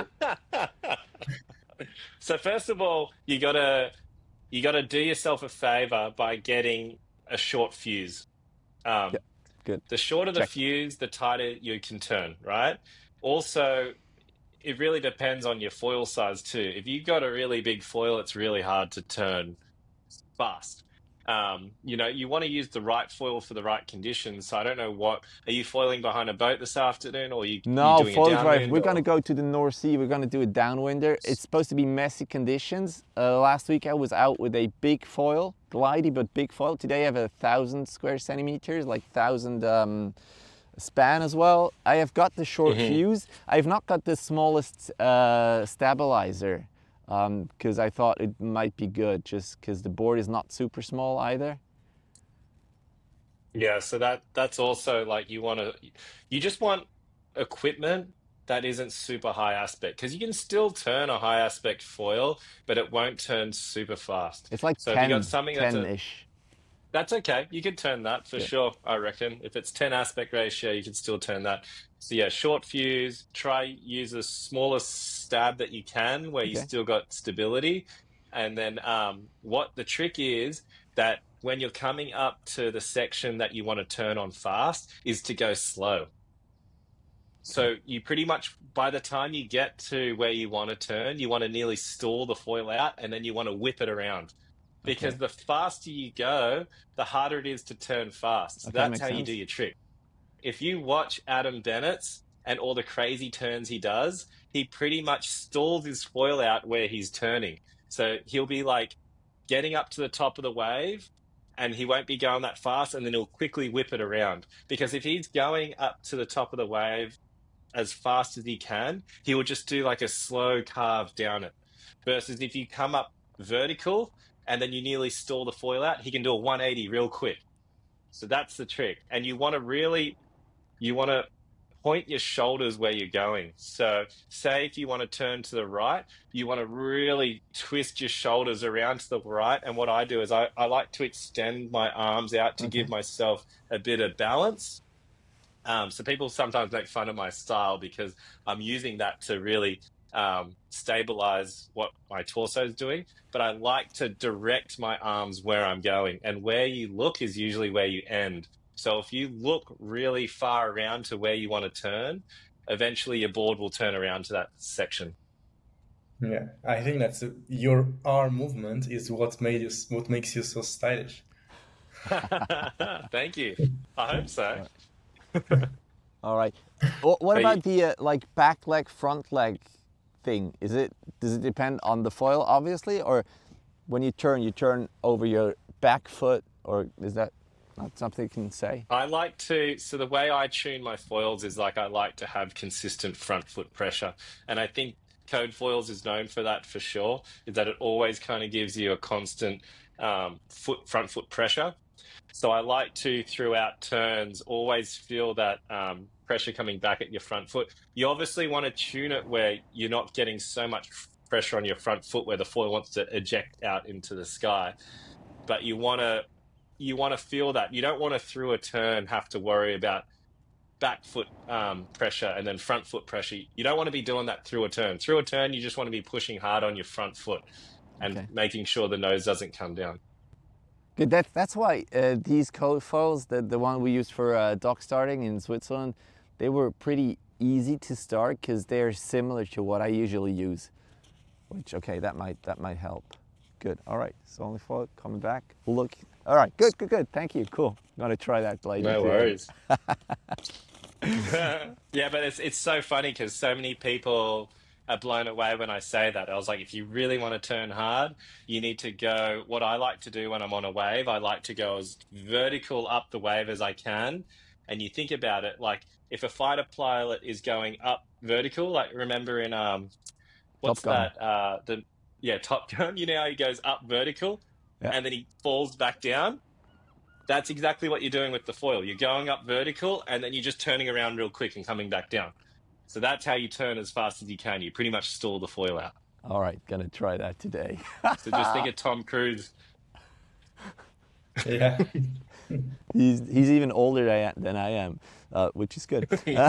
So first of all, you gotta you gotta do yourself a favor by getting a short fuse. Um, Yeah, good. the shorter the Check. fuse, the tighter you can turn, right? Also, it really depends on your foil size too. If you've got a really big foil, it's really hard to turn fast. Um, you know, you want to use the right foil for the right conditions. So I don't know what, are you foiling behind a boat this afternoon, or are you, you No, doing a Foil Drive. downwind? We're Or... going to go to the North Sea. We're going to do a downwinder. It's supposed to be messy conditions. Uh, last week I was out with a big foil, glidey but big foil. Today I have a thousand square centimeters, like thousand um, span as well. I have got the short Mhm. fuse. I have not got the smallest uh, stabilizer because um, I thought it might be good, just because the board is not super small either. Yeah, so that that's also like you want to, you just want equipment that isn't super high aspect, because you can still turn a high aspect foil, but it won't turn super fast. It's like So if you got ten, something that's a, ten-ish. that's okay. You could turn that for Yeah. sure, I reckon. If it's ten aspect ratio, you can still turn that. So yeah, short fuse, try use the smallest stab that you can where you Okay. still got stability. And then um, what the trick is that when you're coming up to the section that you want to turn on fast is to go slow. So you pretty much, by the time you get to where you want to turn, you want to nearly stall the foil out, and then you want to whip it around. Because Okay. the faster you go, the harder it is to turn fast. So Okay, that's makes how you sense. do your trick. If you watch Adam Bennett's and all the crazy turns he does, he pretty much stalls his foil out where he's turning. So he'll be like getting up to the top of the wave, and he won't be going that fast, and then he'll quickly whip it around. Because if he's going up to the top of the wave as fast as he can, he will just do like a slow carve down it. Versus if you come up vertical and then you nearly stall the foil out, he can do a one eighty real quick. So that's the trick. And you want to really, you want to point your shoulders where you're going. So say if you want to turn to the right, you want to really twist your shoulders around to the right. And what I do is I, I like to extend my arms out to Okay. give myself a bit of balance. Um, so people sometimes make fun of my style because I'm using that to really um, stabilize what my torso is doing. But I like to direct my arms where I'm going, and where you look is usually where you end. So if you look really far around to where you want to turn, eventually your board will turn around to that section. Yeah, I think that's a, your arm movement is what made you what makes you so stylish. Thank you. I hope so. All right. Wh- What But about the uh, like back leg, front leg thing? Is it does it depend on the foil, obviously, or when you turn, you turn over your back foot, or is that not something you can say? I like to, so the way I tune my foils is like I like to have consistent front foot pressure. And I think Code Foils is known for that for sure, is that it always kind of gives you a constant um, foot front foot pressure. So I like to, throughout turns, always feel that um, pressure coming back at your front foot. You obviously want to tune it where you're not getting so much pressure on your front foot where the foil wants to eject out into the sky. But you want to you want to feel that. You don't want to, through a turn, have to worry about back foot um, pressure and then front foot pressure. You don't want to be doing that through a turn. Through a turn, you just want to be pushing hard on your front foot and Okay. making sure the nose doesn't come down. Good. That, that's why uh, these code foils, the, the one we used for uh, dock starting in Switzerland, they were pretty easy to start because they're similar to what I usually use. Which, okay, that might that might help. Good. All right. So only foil coming back. Look. All right. Good. Good. Good. Thank you. Cool. I'm gonna try that later. No today. worries. Yeah, but it's it's so funny because so many people are blown away when I say that. I was like, if you really want to turn hard, you need to go. What I like to do when I'm on a wave, I like to go as vertical up the wave as I can. And you think about it, like if a fighter pilot is going up vertical, like remember in um, what's Top Gun. that? Uh, the yeah, Top Gun. You know how he goes up vertical, Yeah. and then he falls back down. That's exactly what you're doing with the foil. You're going up vertical and then you're just turning around real quick and coming back down. So that's how you turn as fast as you can. You pretty much stall the foil out. All right. Gonna try that today. So just think of Tom Cruise. Yeah. he's he's even older than I, than I am, uh, which is good. Uh,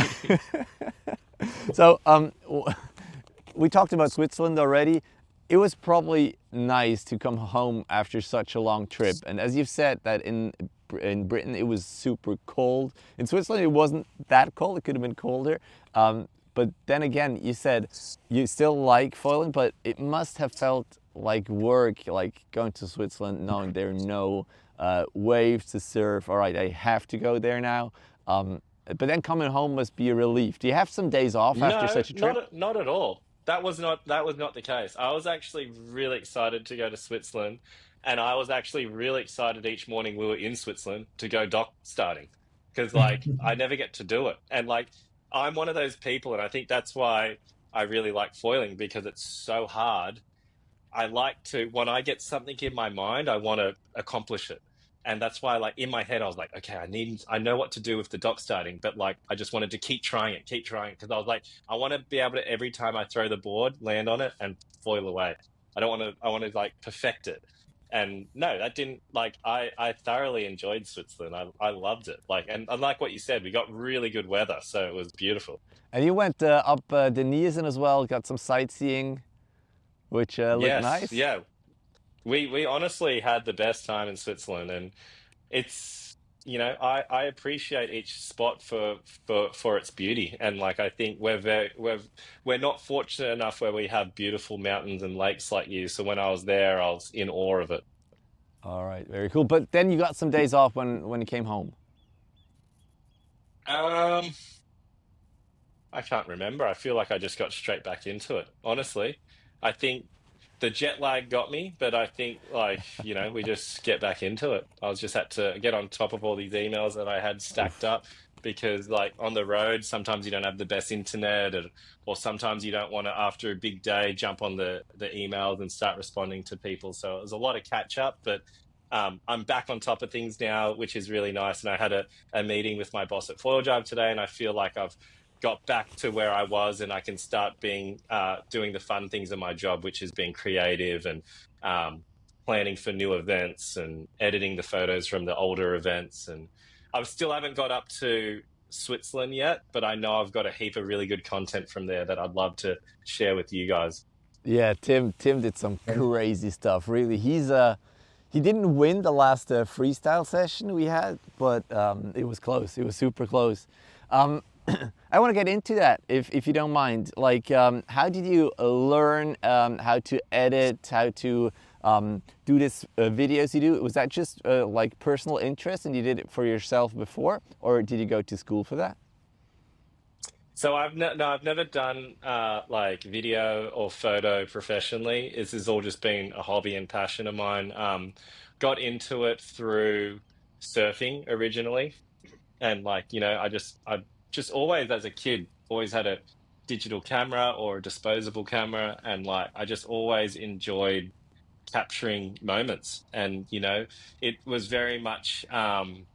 so um, w- we talked about Switzerland already. It was probably nice to come home after such a long trip. And as you've said, that in in Britain it was super cold. In Switzerland it wasn't that cold. It could have been colder. Um, but then again, you said you still like foiling, but it must have felt like work, like going to Switzerland, knowing there are no uh, waves to surf. All right, I have to go there now. Um, but then coming home must be a relief. Do you have some days off after No, such a trip? not not at all. That was not that was not the case. I was actually really excited to go to Switzerland, and I was actually really excited each morning we were in Switzerland to go dock starting, because like I never get to do it, and like I'm one of those people, and I think that's why I really like foiling because it's so hard. I like to, when I get something in my mind, I want to accomplish it. And that's why, like, in my head, I was like, okay, I need, I know what to do with the dock starting, but like, I just wanted to keep trying it, keep trying it. Cause I was like, I want to be able to, every time I throw the board, land on it and foil away. I don't want to, I want to like perfect it. And no, that didn't, like, I, I thoroughly enjoyed Switzerland. I, I loved it. Like, and unlike what you said, we got really good weather. So it was beautiful. And you went uh, up uh, the Niesen as well, got some sightseeing, which uh, looked Yes. nice. Yeah. We we honestly had the best time in Switzerland, and it's, you know, I, I appreciate each spot for, for for its beauty, and like I think we're very we're we're not fortunate enough where we have beautiful mountains and lakes like you. So when I was there, I was in awe of it. All right, very cool. But then you got some days off when, when you came home. Um, I can't remember. I feel like I just got straight back into it. Honestly, I think the jet lag got me, but I think like, you know, we just get back into it. I was just had to get on top of all these emails that I had stacked up because like on the road, sometimes you don't have the best internet, or, or sometimes you don't want to, after a big day, jump on the, the emails and start responding to people. So it was a lot of catch up, but um, I'm back on top of things now, which is really nice. And I had a, a meeting with my boss at Foil Drive today, and I feel like I've got back to where I was, and I can start being uh, doing the fun things in my job, which is being creative and um, planning for new events and editing the photos from the older events. And I still haven't got up to Switzerland yet, but I know I've got a heap of really good content from there that I'd love to share with you guys. Yeah, Tim. Tim did some crazy stuff. Really, he's uh, he didn't win the last uh, freestyle session we had, but um, it was close. It was super close. Um, I want to get into that, if, if you don't mind. Like, um, how did you learn um, how to edit, how to um, do this uh, videos you do? Was that just uh, like personal interest and you did it for yourself before, or did you go to school for that? So I've ne no, I've never done uh like video or photo professionally. This has all just been a hobby and passion of mine. Um, got into it through surfing originally, and like, you know, I just I just always as a kid always had a digital camera or a disposable camera, and like I just always enjoyed capturing moments. And you know, it was very much um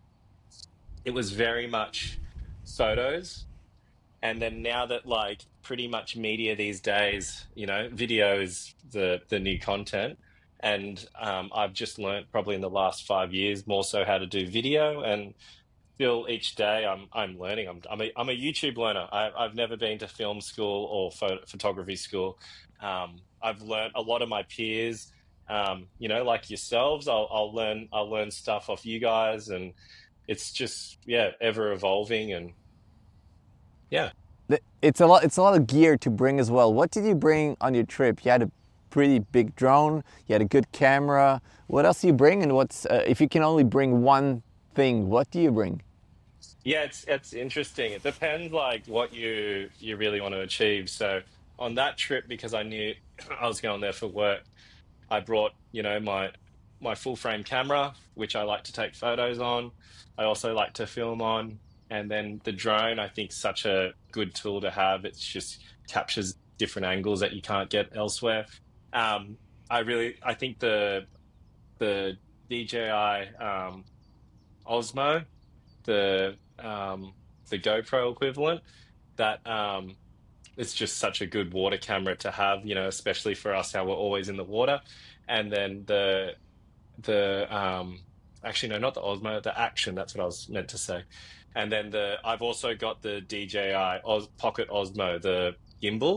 it was very much photos. And then now that like pretty much media these days, you know, video is the the new content. And um, I've just learned probably in the last five years more so how to do video. And still each day I'm I'm learning. I'm I'm a, I'm a YouTube learner. I, I've never been to film school or pho photography school. Um, I've learned a lot of my peers, um, you know, like yourselves. I'll I'll learn I'll learn stuff off you guys, and it's just yeah, ever evolving. And yeah. The- It's a lot. It's a lot of gear to bring as well. What did you bring on your trip? You had a pretty big drone. You had a good camera. What else do you bring? And what's uh, if you can only bring one thing? What do you bring? Yeah, it's it's interesting. It depends like what you you really want to achieve. So on that trip, because I knew I was going there for work, I brought, you know, my my full frame camera, which I like to take photos on. I also like to film on. And then the drone, I think, such a good tool to have. It's just captures different angles that you can't get elsewhere. Um, I really, I think the the D J I um, Osmo, the um, the GoPro equivalent, that um, it's just such a good water camera to have, you know, especially for us how we're always in the water. And then the the um actually no, not the Osmo, the Action, that's what I was meant to say. And then the I've also got the D J I Os, Pocket Osmo, the gimbal.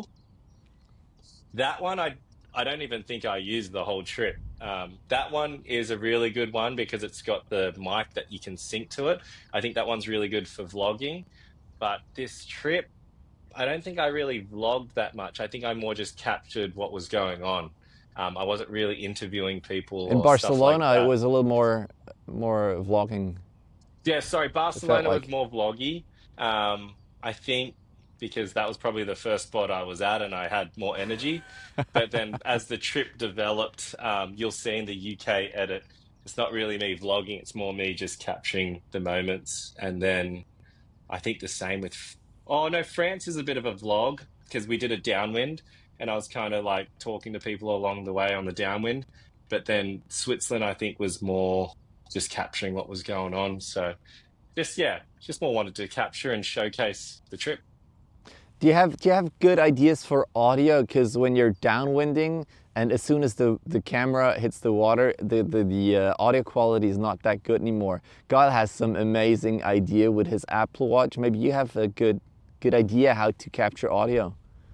That one I I don't even think I used the whole trip. Um, that one is a really good one because it's got the mic that you can sync to it. I think that one's really good for vlogging. But this trip, I don't think I really vlogged that much. I think I more just captured what was going on. Um, I wasn't really interviewing people In or stuff like Barcelona, it that. was a little more more vlogging. Yeah, sorry, It felt Barcelona was like. more vloggy. Um, I think because that was probably the first spot I was at and I had more energy. But then as the trip developed, um, you'll see in the U K edit, it's not really me vlogging, it's more me just capturing the moments. And then I think the same with, oh no, France is a bit of a vlog because we did a downwind and I was kind of like talking to people along the way on the downwind. But then Switzerland, I think, was more just capturing what was going on. So just, yeah, just more wanted to capture and showcase the trip. Do you have do you have good ideas for audio? Because when you're downwinding, and as soon as the, the camera hits the water, the the, the uh, audio quality is not that good anymore. God has some amazing idea with his Apple Watch. Maybe you have a good good idea how to capture audio.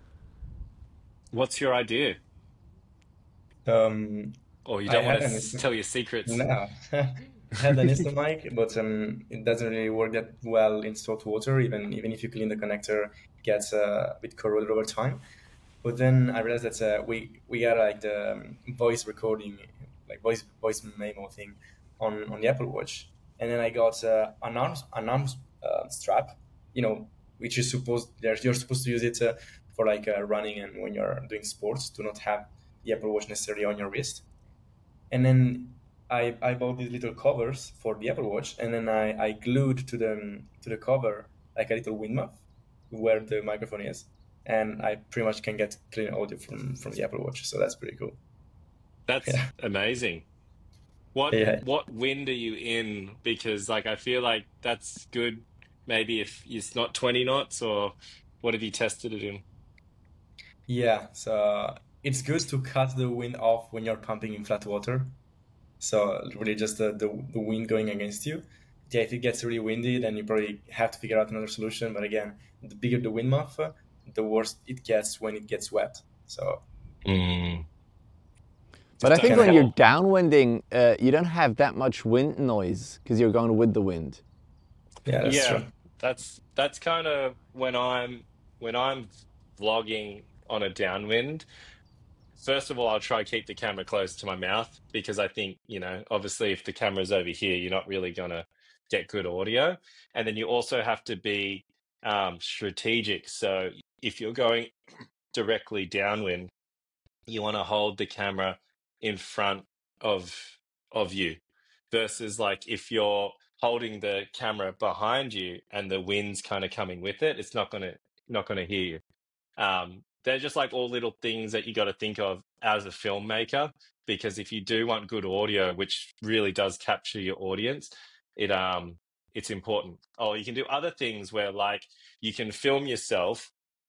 What's your idea? Um, Or you I don't want had to an s- tell your secrets? no, I had an Insta mic, but um, it doesn't really work that well in salt water. Even even if you clean the connector, it gets uh, a bit corroded over time. But then I realized that uh, we we got like the um, voice recording, like voice voice memo thing on on the Apple Watch, and then I got uh, an arm an arm uh, strap, you know, which is supposed there's you're supposed to use it uh, for like uh, running and when you're doing sports to not have the Apple Watch necessarily on your wrist. And then I I bought these little covers for the Apple Watch, and then I, I glued to the to the cover like a little wind muff where the microphone is, and I pretty much can get clean audio from from the Apple Watch. So that's pretty cool. That's Yeah, amazing. What yeah, what wind are you in? Because like I feel like that's good. Maybe if it's not twenty knots, or what have you tested it in? yeah. So it's good to cut the wind off when you're pumping in flat water. So really just the, the, the wind going against you. Yeah, if it gets really windy, then you probably have to figure out another solution. But again, the bigger the wind muff, uh, the worse it gets when it gets wet. So Mm. But I Just think don't kind of when have, you're fall. downwinding, uh, you don't have that much wind noise because you're going with the wind. yeah, that's Yeah, true. that's that's kind of when I'm when I'm vlogging on a downwind. First of all, I'll try to keep the camera close to my mouth because I think, you know, obviously if the camera's over here, you're not really gonna get good audio. And then you also have to be um, strategic. So if you're going directly downwind, you want to hold the camera in front of of you, versus like if you're holding the camera behind you and the wind's kind of coming with it, it's not gonna not gonna hear you. Um, they're just like all little things that you got to think of as a filmmaker, because if you do want good audio, which really does capture your audience, it um it's important. Oh, you can do other things where like you can film yourself,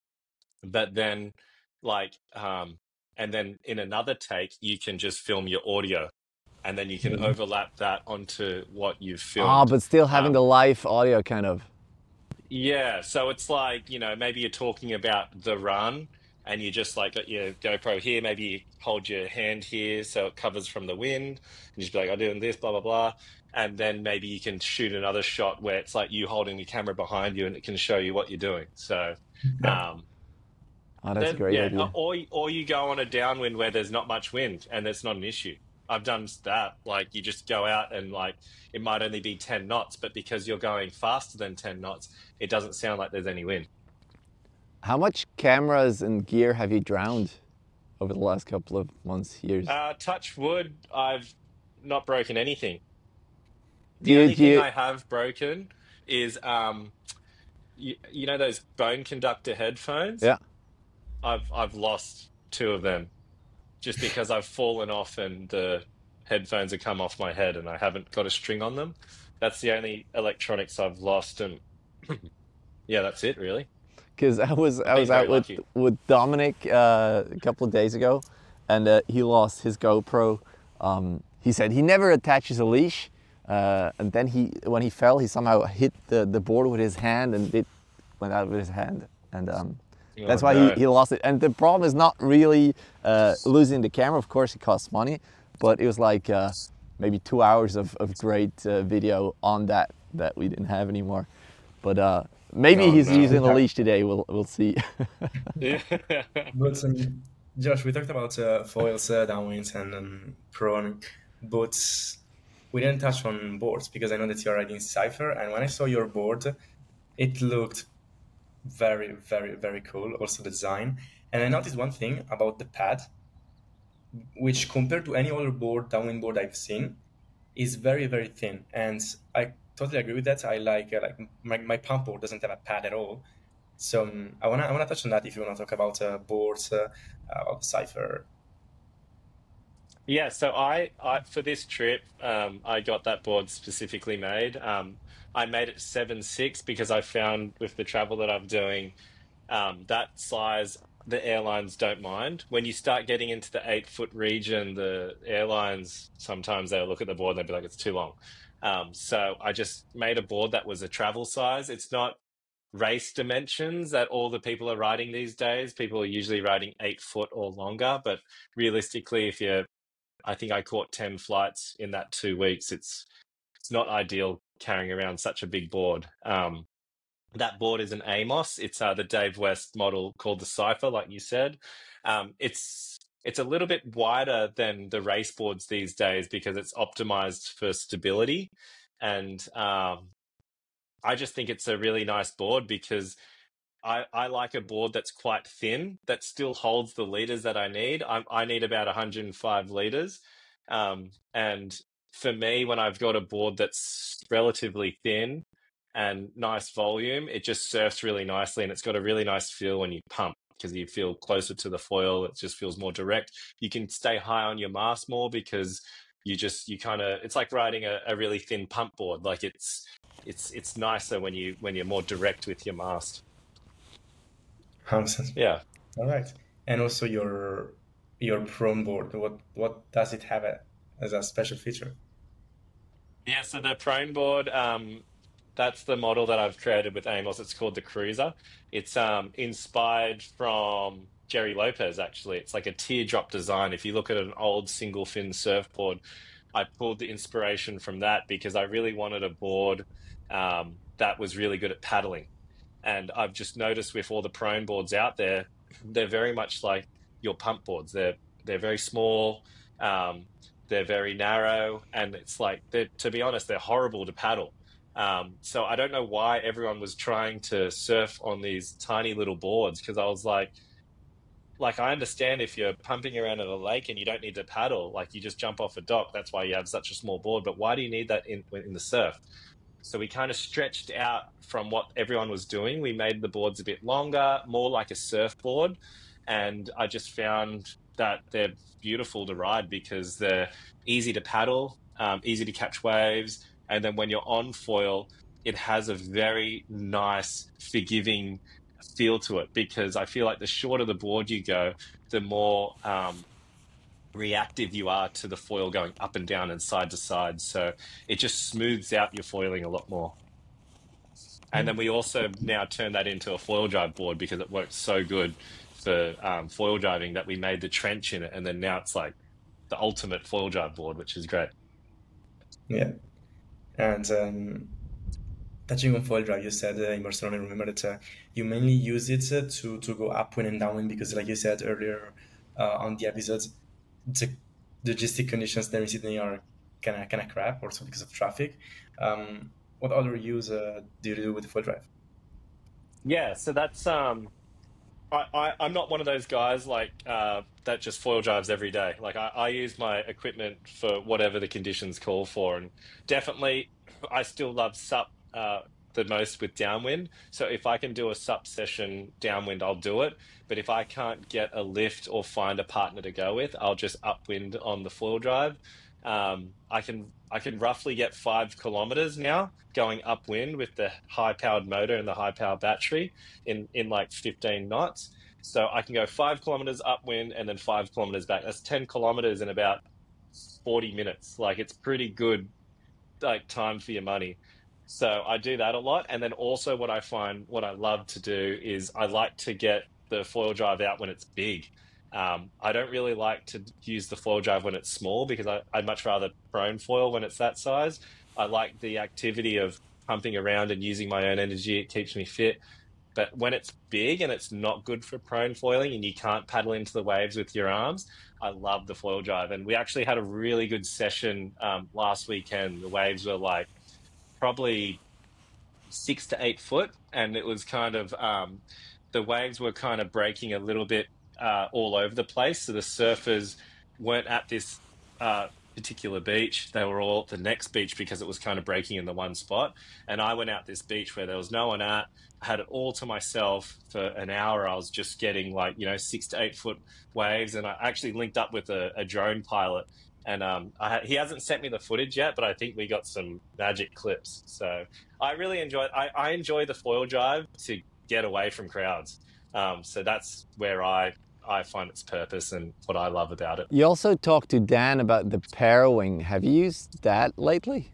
but then like um and then in another take you can just film your audio, and then you can Mhm. overlap that onto what you've Ah, filmed. but still having Um, the live audio kind of. Yeah, so it's like, you know, maybe you're talking about the run and you just like got your GoPro here, maybe you hold your hand here so it covers from the wind, and you just be like, I'm doing this, blah, blah, blah. And then maybe you can shoot another shot where it's like you holding the camera behind you and it can show you what you're doing. So, Yeah. um, Oh, that's a then great yeah, idea. or or you go on a downwind where there's not much wind and that's not an issue. I've done that. Like you just go out and like it might only be ten knots, but because you're going faster than ten knots, it doesn't sound like there's any wind. How much cameras and gear have you drowned over the last couple of months, years? Uh, touch wood, I've not broken anything. Do The you, only do thing you, I have broken is um, you, you know those bone conductor headphones? yeah, I've I've lost two of them just because I've fallen off and the headphones have come off my head and I haven't got a string on them. That's the only electronics I've lost, and yeah, that's it really. because I was I've I been was very out with lucky. with Dominic uh, a couple of days ago, and uh, he lost his GoPro. Um, he said he never attaches a leash, uh, and then he when he fell, he somehow hit the, the board with his hand, and it went out with his hand, and um, Oh that's why he, no. he lost it. And the problem is not really uh, losing the camera. Of course, it costs money, but it was like uh, maybe two hours of, of great uh, video on that that we didn't have anymore. But uh, maybe Oh he's no. using a Yeah. leash today. We'll we'll see. Yeah. But um, Josh, we talked about uh, foils, uh, downwinds, and um, prone, but we didn't touch on boards because I know that you're riding Cypher, and when I saw your board, it looked very, very, very cool. Also the design, and I noticed one thing about the pad, which compared to any other board, downwind board I've seen, is very, very thin, and I totally agree with that. I like uh, like my, my pump board doesn't have a pad at all, so um, I wanna I wanna touch on that if you wanna talk about uh, boards, uh, about Cypher. Yeah, so I, I for this trip, um, I got that board specifically made. Um, I made it seven six because I found with the travel that I'm doing, um, that size, the airlines don't mind. When you start getting into the eight foot region, the airlines sometimes they'll look at the board and they'll be like, it's too long. Um, so I just made a board that was a travel size. It's not race dimensions that all the people are riding these days. People are usually riding eight foot or longer, but realistically, if you're I think I caught ten flights in that two weeks. It's it's not ideal carrying around such a big board. Um, that board is an Amos. It's uh, the Dave West model called the Cypher, like you said. Um, it's it's a little bit wider than the race boards these days because it's optimized for stability, and um, I just think it's a really nice board because I, I like a board that's quite thin that still holds the liters that I need. I, I need about one hundred five liters. Um, and for me, when I've got a board that's relatively thin and nice volume, it just surfs really nicely and it's got a really nice feel when you pump because you feel closer to the foil. It just feels more direct. You can stay high on your mast more because you just, you kind of, it's like riding a, a really thin pump board. Like it's, it's, it's nicer when you, when you're more direct with your mast. Hamson. Yeah. All right. And also your your prone board. What what does it have a, as a special feature? Yeah, so the prone board, um, that's the model that I've created with Amos. It's called the Cruiser. It's um, inspired from Jerry Lopez, actually. It's like a teardrop design. If you look at an old single fin surfboard, I pulled the inspiration from that because I really wanted a board um, that was really good at paddling. And I've just noticed with all the prone boards out there, they're very much like your pump boards. They're they're very small, um, they're very narrow, and it's like they're to be honest, they're horrible to paddle. Um, so I don't know why everyone was trying to surf on these tiny little boards, because I was like, like I understand if you're pumping around in a lake and you don't need to paddle, like you just jump off a dock. That's why you have such a small board. But why do you need that in in the surf? So we kind of stretched out from what everyone was doing. We made the boards a bit longer, more like a surfboard. And I just found that they're beautiful to ride because they're easy to paddle, um, easy to catch waves. And then when you're on foil, it has a very nice, forgiving feel to it, because I feel like the shorter the board you go, the more um, reactive you are to the foil going up and down and side to side. So it just smooths out your foiling a lot more. And then we also now turn that into a foil drive board because it works so good for um, foil driving that we made the trench in it. And then now it's like the ultimate foil drive board, which is great. Yeah. And um, touching on foil drive, you said uh, in Barcelona, I remember that uh, you mainly use it uh, to, to go upwind and downwind because, like you said earlier uh, on the episode, the logistic conditions there in Sydney are kind of kind of crap, also because of traffic. Um, what other use uh, do you do with the foil drive? Yeah, so that's um, I, I I'm not one of those guys like uh that just foil drives every day. Like I, I use my equipment for whatever the conditions call for, and definitely I still love sup uh the most with downwind. So if I can do a sup session downwind, I'll do it. But if I can't get a lift or find a partner to go with, I'll just upwind on the foil drive. Um, I can I can roughly get five kilometers now going upwind with the high powered motor and the high power battery in in like fifteen knots. So I can go five kilometers upwind and then five kilometers back. That's ten kilometers in about forty minutes. Like it's pretty good, like time for your money. So I do that a lot. And then also what I find, what I love to do is I like to get the foil drive out when it's big. Um, I don't really like to use the foil drive when it's small because I, I'd much rather prone foil when it's that size. I like the activity of pumping around and using my own energy. It keeps me fit. But when it's big and it's not good for prone foiling and you can't paddle into the waves with your arms, I love the foil drive. And we actually had a really good session um, last weekend. The waves were like probably six to eight foot. And it was kind of, um, the waves were kind of breaking a little bit uh, all over the place. So the surfers weren't at this uh, particular beach. They were all at the next beach because it was kind of breaking in the one spot. And I went out this beach where there was no one at. I had it all to myself for an hour. I was just getting like, you know, six to eight foot waves. And I actually linked up with a, a drone pilot. And um, I, he hasn't sent me the footage yet, but I think we got some magic clips. So I really enjoy it. I, I enjoy the foil drive to get away from crowds. Um, so that's where I I find its purpose and what I love about it. You also talked to Dan about the Parawing. Have you used that lately?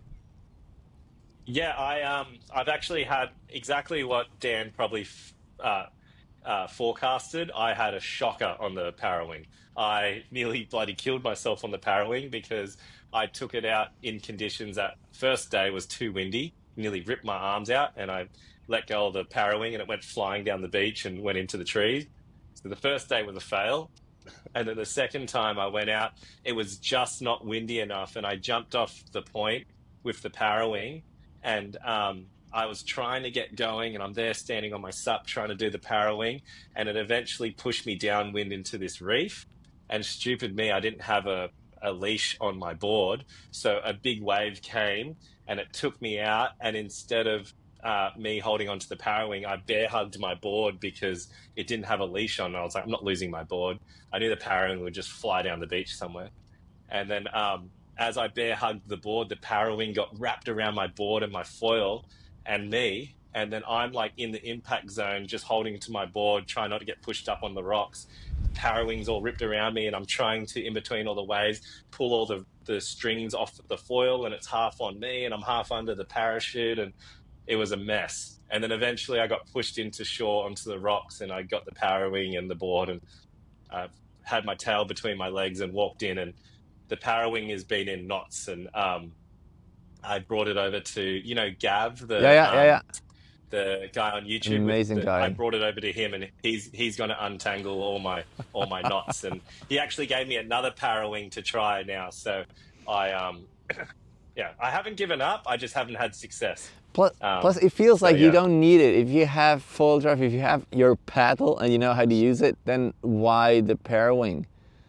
Yeah, I um I've actually had exactly what Dan probably uh, uh, forecasted. I had a shocker on the Parawing. I nearly bloody killed myself on the Parawing because I took it out in conditions that first day was too windy, nearly ripped my arms out, and I let go of the Parawing and it went flying down the beach and went into the trees. So the first day was a fail. And then the second time I went out, it was just not windy enough. And I jumped off the point with the Parawing and um, I was trying to get going and I'm there standing on my sup trying to do the Parawing. And it eventually pushed me downwind into this reef. And stupid me, I didn't have a, a leash on my board. So a big wave came and it took me out. And instead of Uh, me holding onto the Parawing, I bear hugged my board because it didn't have a leash on. I was like, I'm not losing my board. I knew the Parawing would just fly down the beach somewhere. And then um, as I bear hugged the board, the Parawing got wrapped around my board and my foil and me. And then I'm like in the impact zone, just holding to my board, trying not to get pushed up on the rocks. The Parawing's all ripped around me and I'm trying to, in between all the waves, pull all the, the strings off the foil and it's half on me and I'm half under the parachute and it was a mess. And then eventually I got pushed into shore onto the rocks and I got the Parawing and the board and I uh, had my tail between my legs and walked in and the Parawing has been in knots and um, I brought it over to, you know, Gav, the yeah, yeah, um, yeah, yeah. the guy on YouTube. An amazing with the, guy. I brought it over to him and he's he's going to untangle all my all my knots and he actually gave me another Parawing to try now. So I um yeah, I haven't given up. I just haven't had success. Plus, Um, plus it feels so, like you yeah. don't need it. If you have foil drive, if you have your paddle and you know how to use it, then why the Parawing?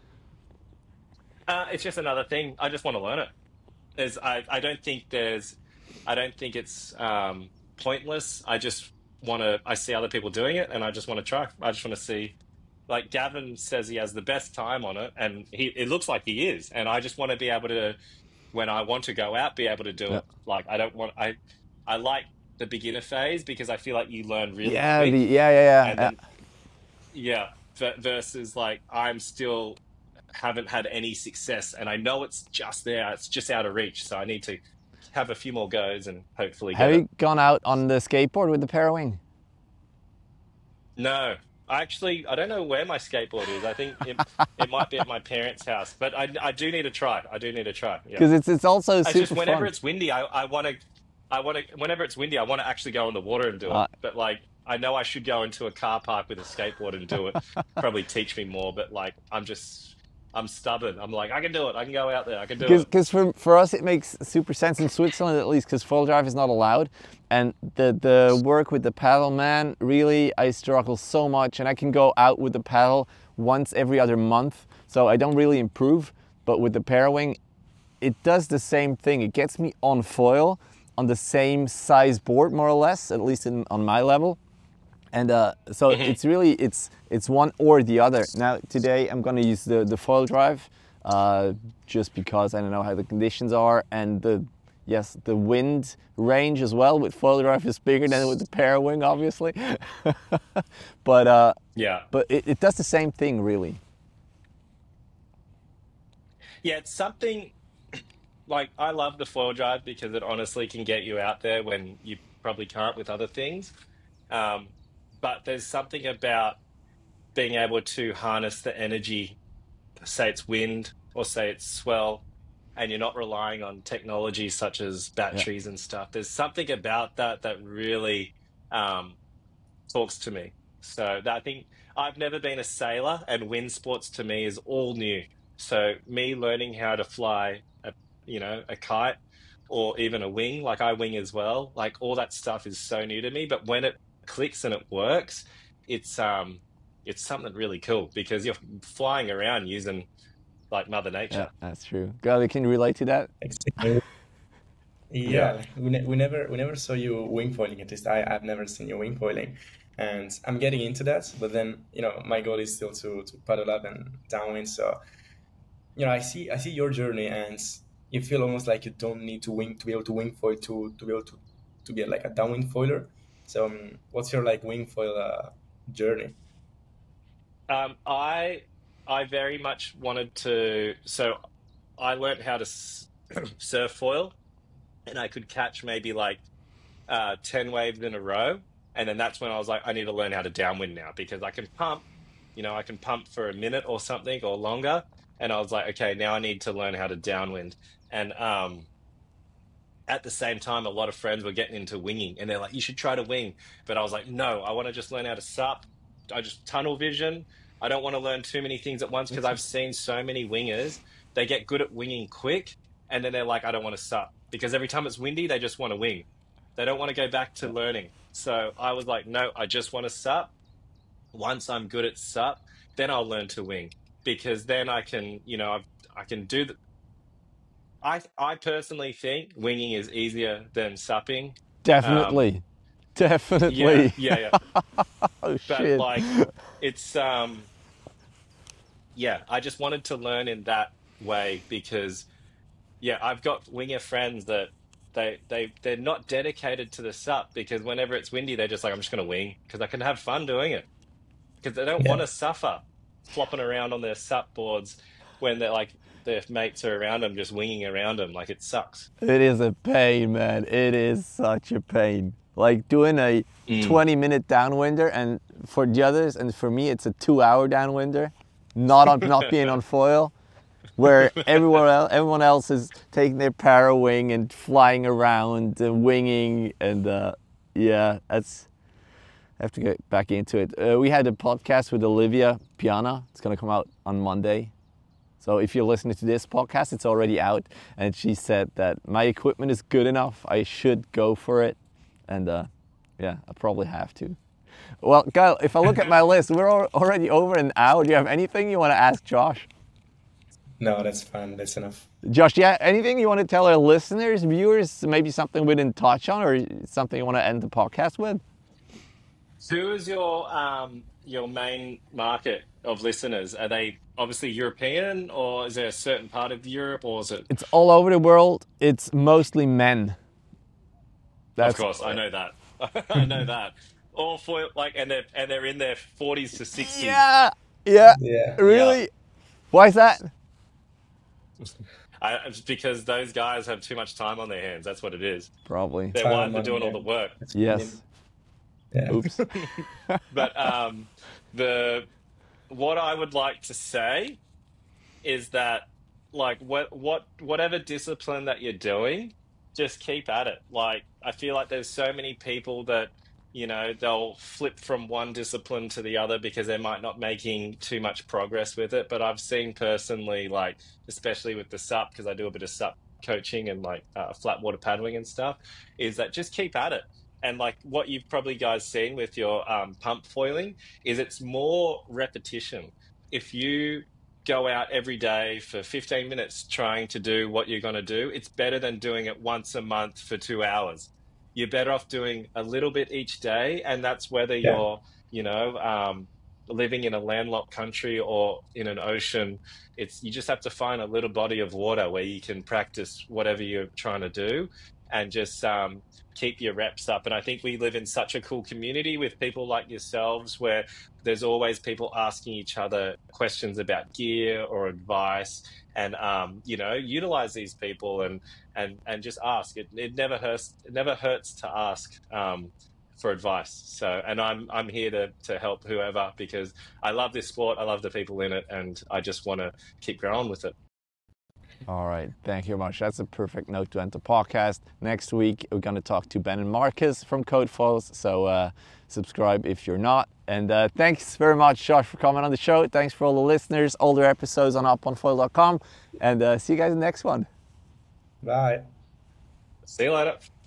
Uh, it's just another thing. I just want to learn it. There's, I, I don't think there's, I don't think it's um, pointless. I just want to, I see other people doing it and I just want to try. I just want to see, like Gavin says he has the best time on it and he, it looks like he is. And I just want to be able to, when I want to go out, be able to do Yeah. it. Like, I don't want, I, I like the beginner phase because I feel like you learn really Yeah, quick. the, yeah, yeah, yeah. And then, yeah, v- versus like, I'm still, haven't had any success and I know it's just there, it's just out of reach, so I need to have a few more goes and hopefully Have get you it. gone out on the skateboard with the Parawing? No, I actually I don't know where my skateboard is. I think it, it might be at my parents' house, but I, I do need to try. I do need to try. Yeah, Because it's it's also it's super just whenever fun. it's windy, I I want to I want to whenever it's windy, I want to actually go in the water and do it. Uh, But like I know I should go into a car park with a skateboard and do it. Probably teach me more, but like I'm just I'm stubborn. I'm like, I can do it. I can go out there. I can do it. Because for, for us it makes super sense in Switzerland at least, because full drive is not allowed, and the the work with the paddle, man, really I struggle so much, and I can go out with the paddle once every other month, so I don't really improve. But with the Parawing, it does the same thing. It gets me on foil on the same size board more or less, at least in, on my level. And uh, so Mhm. it's really, it's it's one or the other. Now today I'm gonna use the, the foil drive uh, just because I don't know how the conditions are, and the, yes, the wind range as well with foil drive is bigger than with the Parawing, obviously. but uh, Yeah. but it, it does the same thing really. Yeah, it's something like I love the foil drive because it honestly can get you out there when you probably can't with other things. Um, but there's something about being able to harness the energy, say it's wind or say it's swell, and you're not relying on technology such as Yeah. batteries and stuff. There's something about that that really um, talks to me. So that I think I've never been a sailor, and wind sports to me is all new. So me learning how to fly a you know a kite or even a wing, like I wing as well, like all that stuff is so new to me. But when it clicks and it works, it's um it's something really cool because you're flying around using like Mother Yeah, Nature. that's true. God, can you relate to that? Exactly. Yeah. Yeah, we, ne we never we never saw you wing foiling. At least I I've never seen you wing foiling, and I'm getting into that. But then you know my goal is still to to paddle up and downwind. So you know I see I see your journey, and you feel almost like you don't need to wing to be able to wing foil to to be able to to get like a downwind foiler. So um, what's your like wing foil uh, journey? Um, I I very much wanted to. So I learned how to s- surf foil, and I could catch maybe like uh, ten waves in a row, and then that's when I was like, I need to learn how to downwind now because I can pump. You know, I can pump for a minute or something or longer, and I was like, okay, now I need to learn how to downwind. And um, at the same time, a lot of friends were getting into winging, and they're like, you should try to wing. But I was like, no, I want to just learn how to sup. I just tunnel vision. I don't want to learn too many things at once because I've seen so many wingers. They get good at winging quick, and then they're like, I don't want to sup because every time it's windy, they just want to wing. They don't want to go back to learning. So I was like, no, I just want to sup. Once I'm good at sup, then I'll learn to wing because then I can, you know, I've, I can do the. I I personally think winging is easier than supping. Um, Definitely, yeah, definitely. yeah, yeah. Oh But shit. like, it's um, yeah. I just wanted to learn in that way because, yeah, I've got winger friends that they they they're not dedicated to the sup because whenever it's windy, they're just like, I'm just gonna wing because I can have fun doing it because they don't Yeah. want to suffer flopping around on their sup boards when they're like their mates are around them just winging around them like it sucks. It is a pain, man. It is such a pain. Like doing a Mm. twenty minute downwinder, and for the others, and for me, it's a two hour downwinder, not on, not being on foil, where everyone else, everyone else is taking their Parawing and flying around and winging, and uh, yeah, that's. I have to get back into it. Uh, we had a podcast with Olivia Piana. It's gonna come out on Monday. So if you're listening to this podcast, it's already out. And she said that my equipment is good enough. I should go for it. And uh, yeah, I probably have to. Well, Kyle, if I look at my list, we're already over an hour. Do you have anything you want to ask Josh? No, that's fine. That's enough. Josh, yeah, anything you want to tell our listeners, viewers, maybe something we didn't touch on or something you want to end the podcast with? Who is your um, your main market of listeners? Are they obviously European, or is there a certain part of Europe, or is it? It's all over the world. It's mostly men. That's, of course, I know that. I know that. All for like, and they're and they're in their forties to sixties. Yeah, yeah, Yeah. really. Yeah. Why is that? I, it's because those guys have too much time on their hands. That's what it is. Probably. Their Time, wives are money, doing all yeah. the work. That's Yes. Yeah. Oops. But um, the what I would like to say is that, like, what what whatever discipline that you're doing, just keep at it. Like, I feel like there's so many people that, you know, they'll flip from one discipline to the other because they might not making too much progress with it. But I've seen personally, like, especially with the S U P, because I do a bit of S U P coaching and like uh, flat water paddling and stuff, is that just keep at it. And like what you've probably guys seen with your um, pump foiling is it's more repetition. If you go out every day for fifteen minutes trying to do what you're going to do, it's better than doing it once a month for two hours. You're better off doing a little bit each day. And that's whether Yeah. you're, you know, um, living in a landlocked country or in an ocean. It's, you just have to find a little body of water where you can practice whatever you're trying to do and just um, keep your reps up. And I think we live in such a cool community with people like yourselves where there's always people asking each other questions about gear or advice, and um, you know, utilize these people and and and just ask. It it never hurts. It never hurts to ask um, for advice. So, and I'm I'm here to to help whoever, because I love this sport. I love the people in it, and I just want to keep going with it. All right, thank you very much. That's a perfect note to end the podcast. Next week, we're going to talk to Ben and Marcus from Codefoils, so uh, subscribe if you're not. And uh, thanks very much, Josh, for coming on the show. Thanks for all the listeners. Older episodes on up on foil dot com. And uh, see you guys in the next one. Bye. See you later.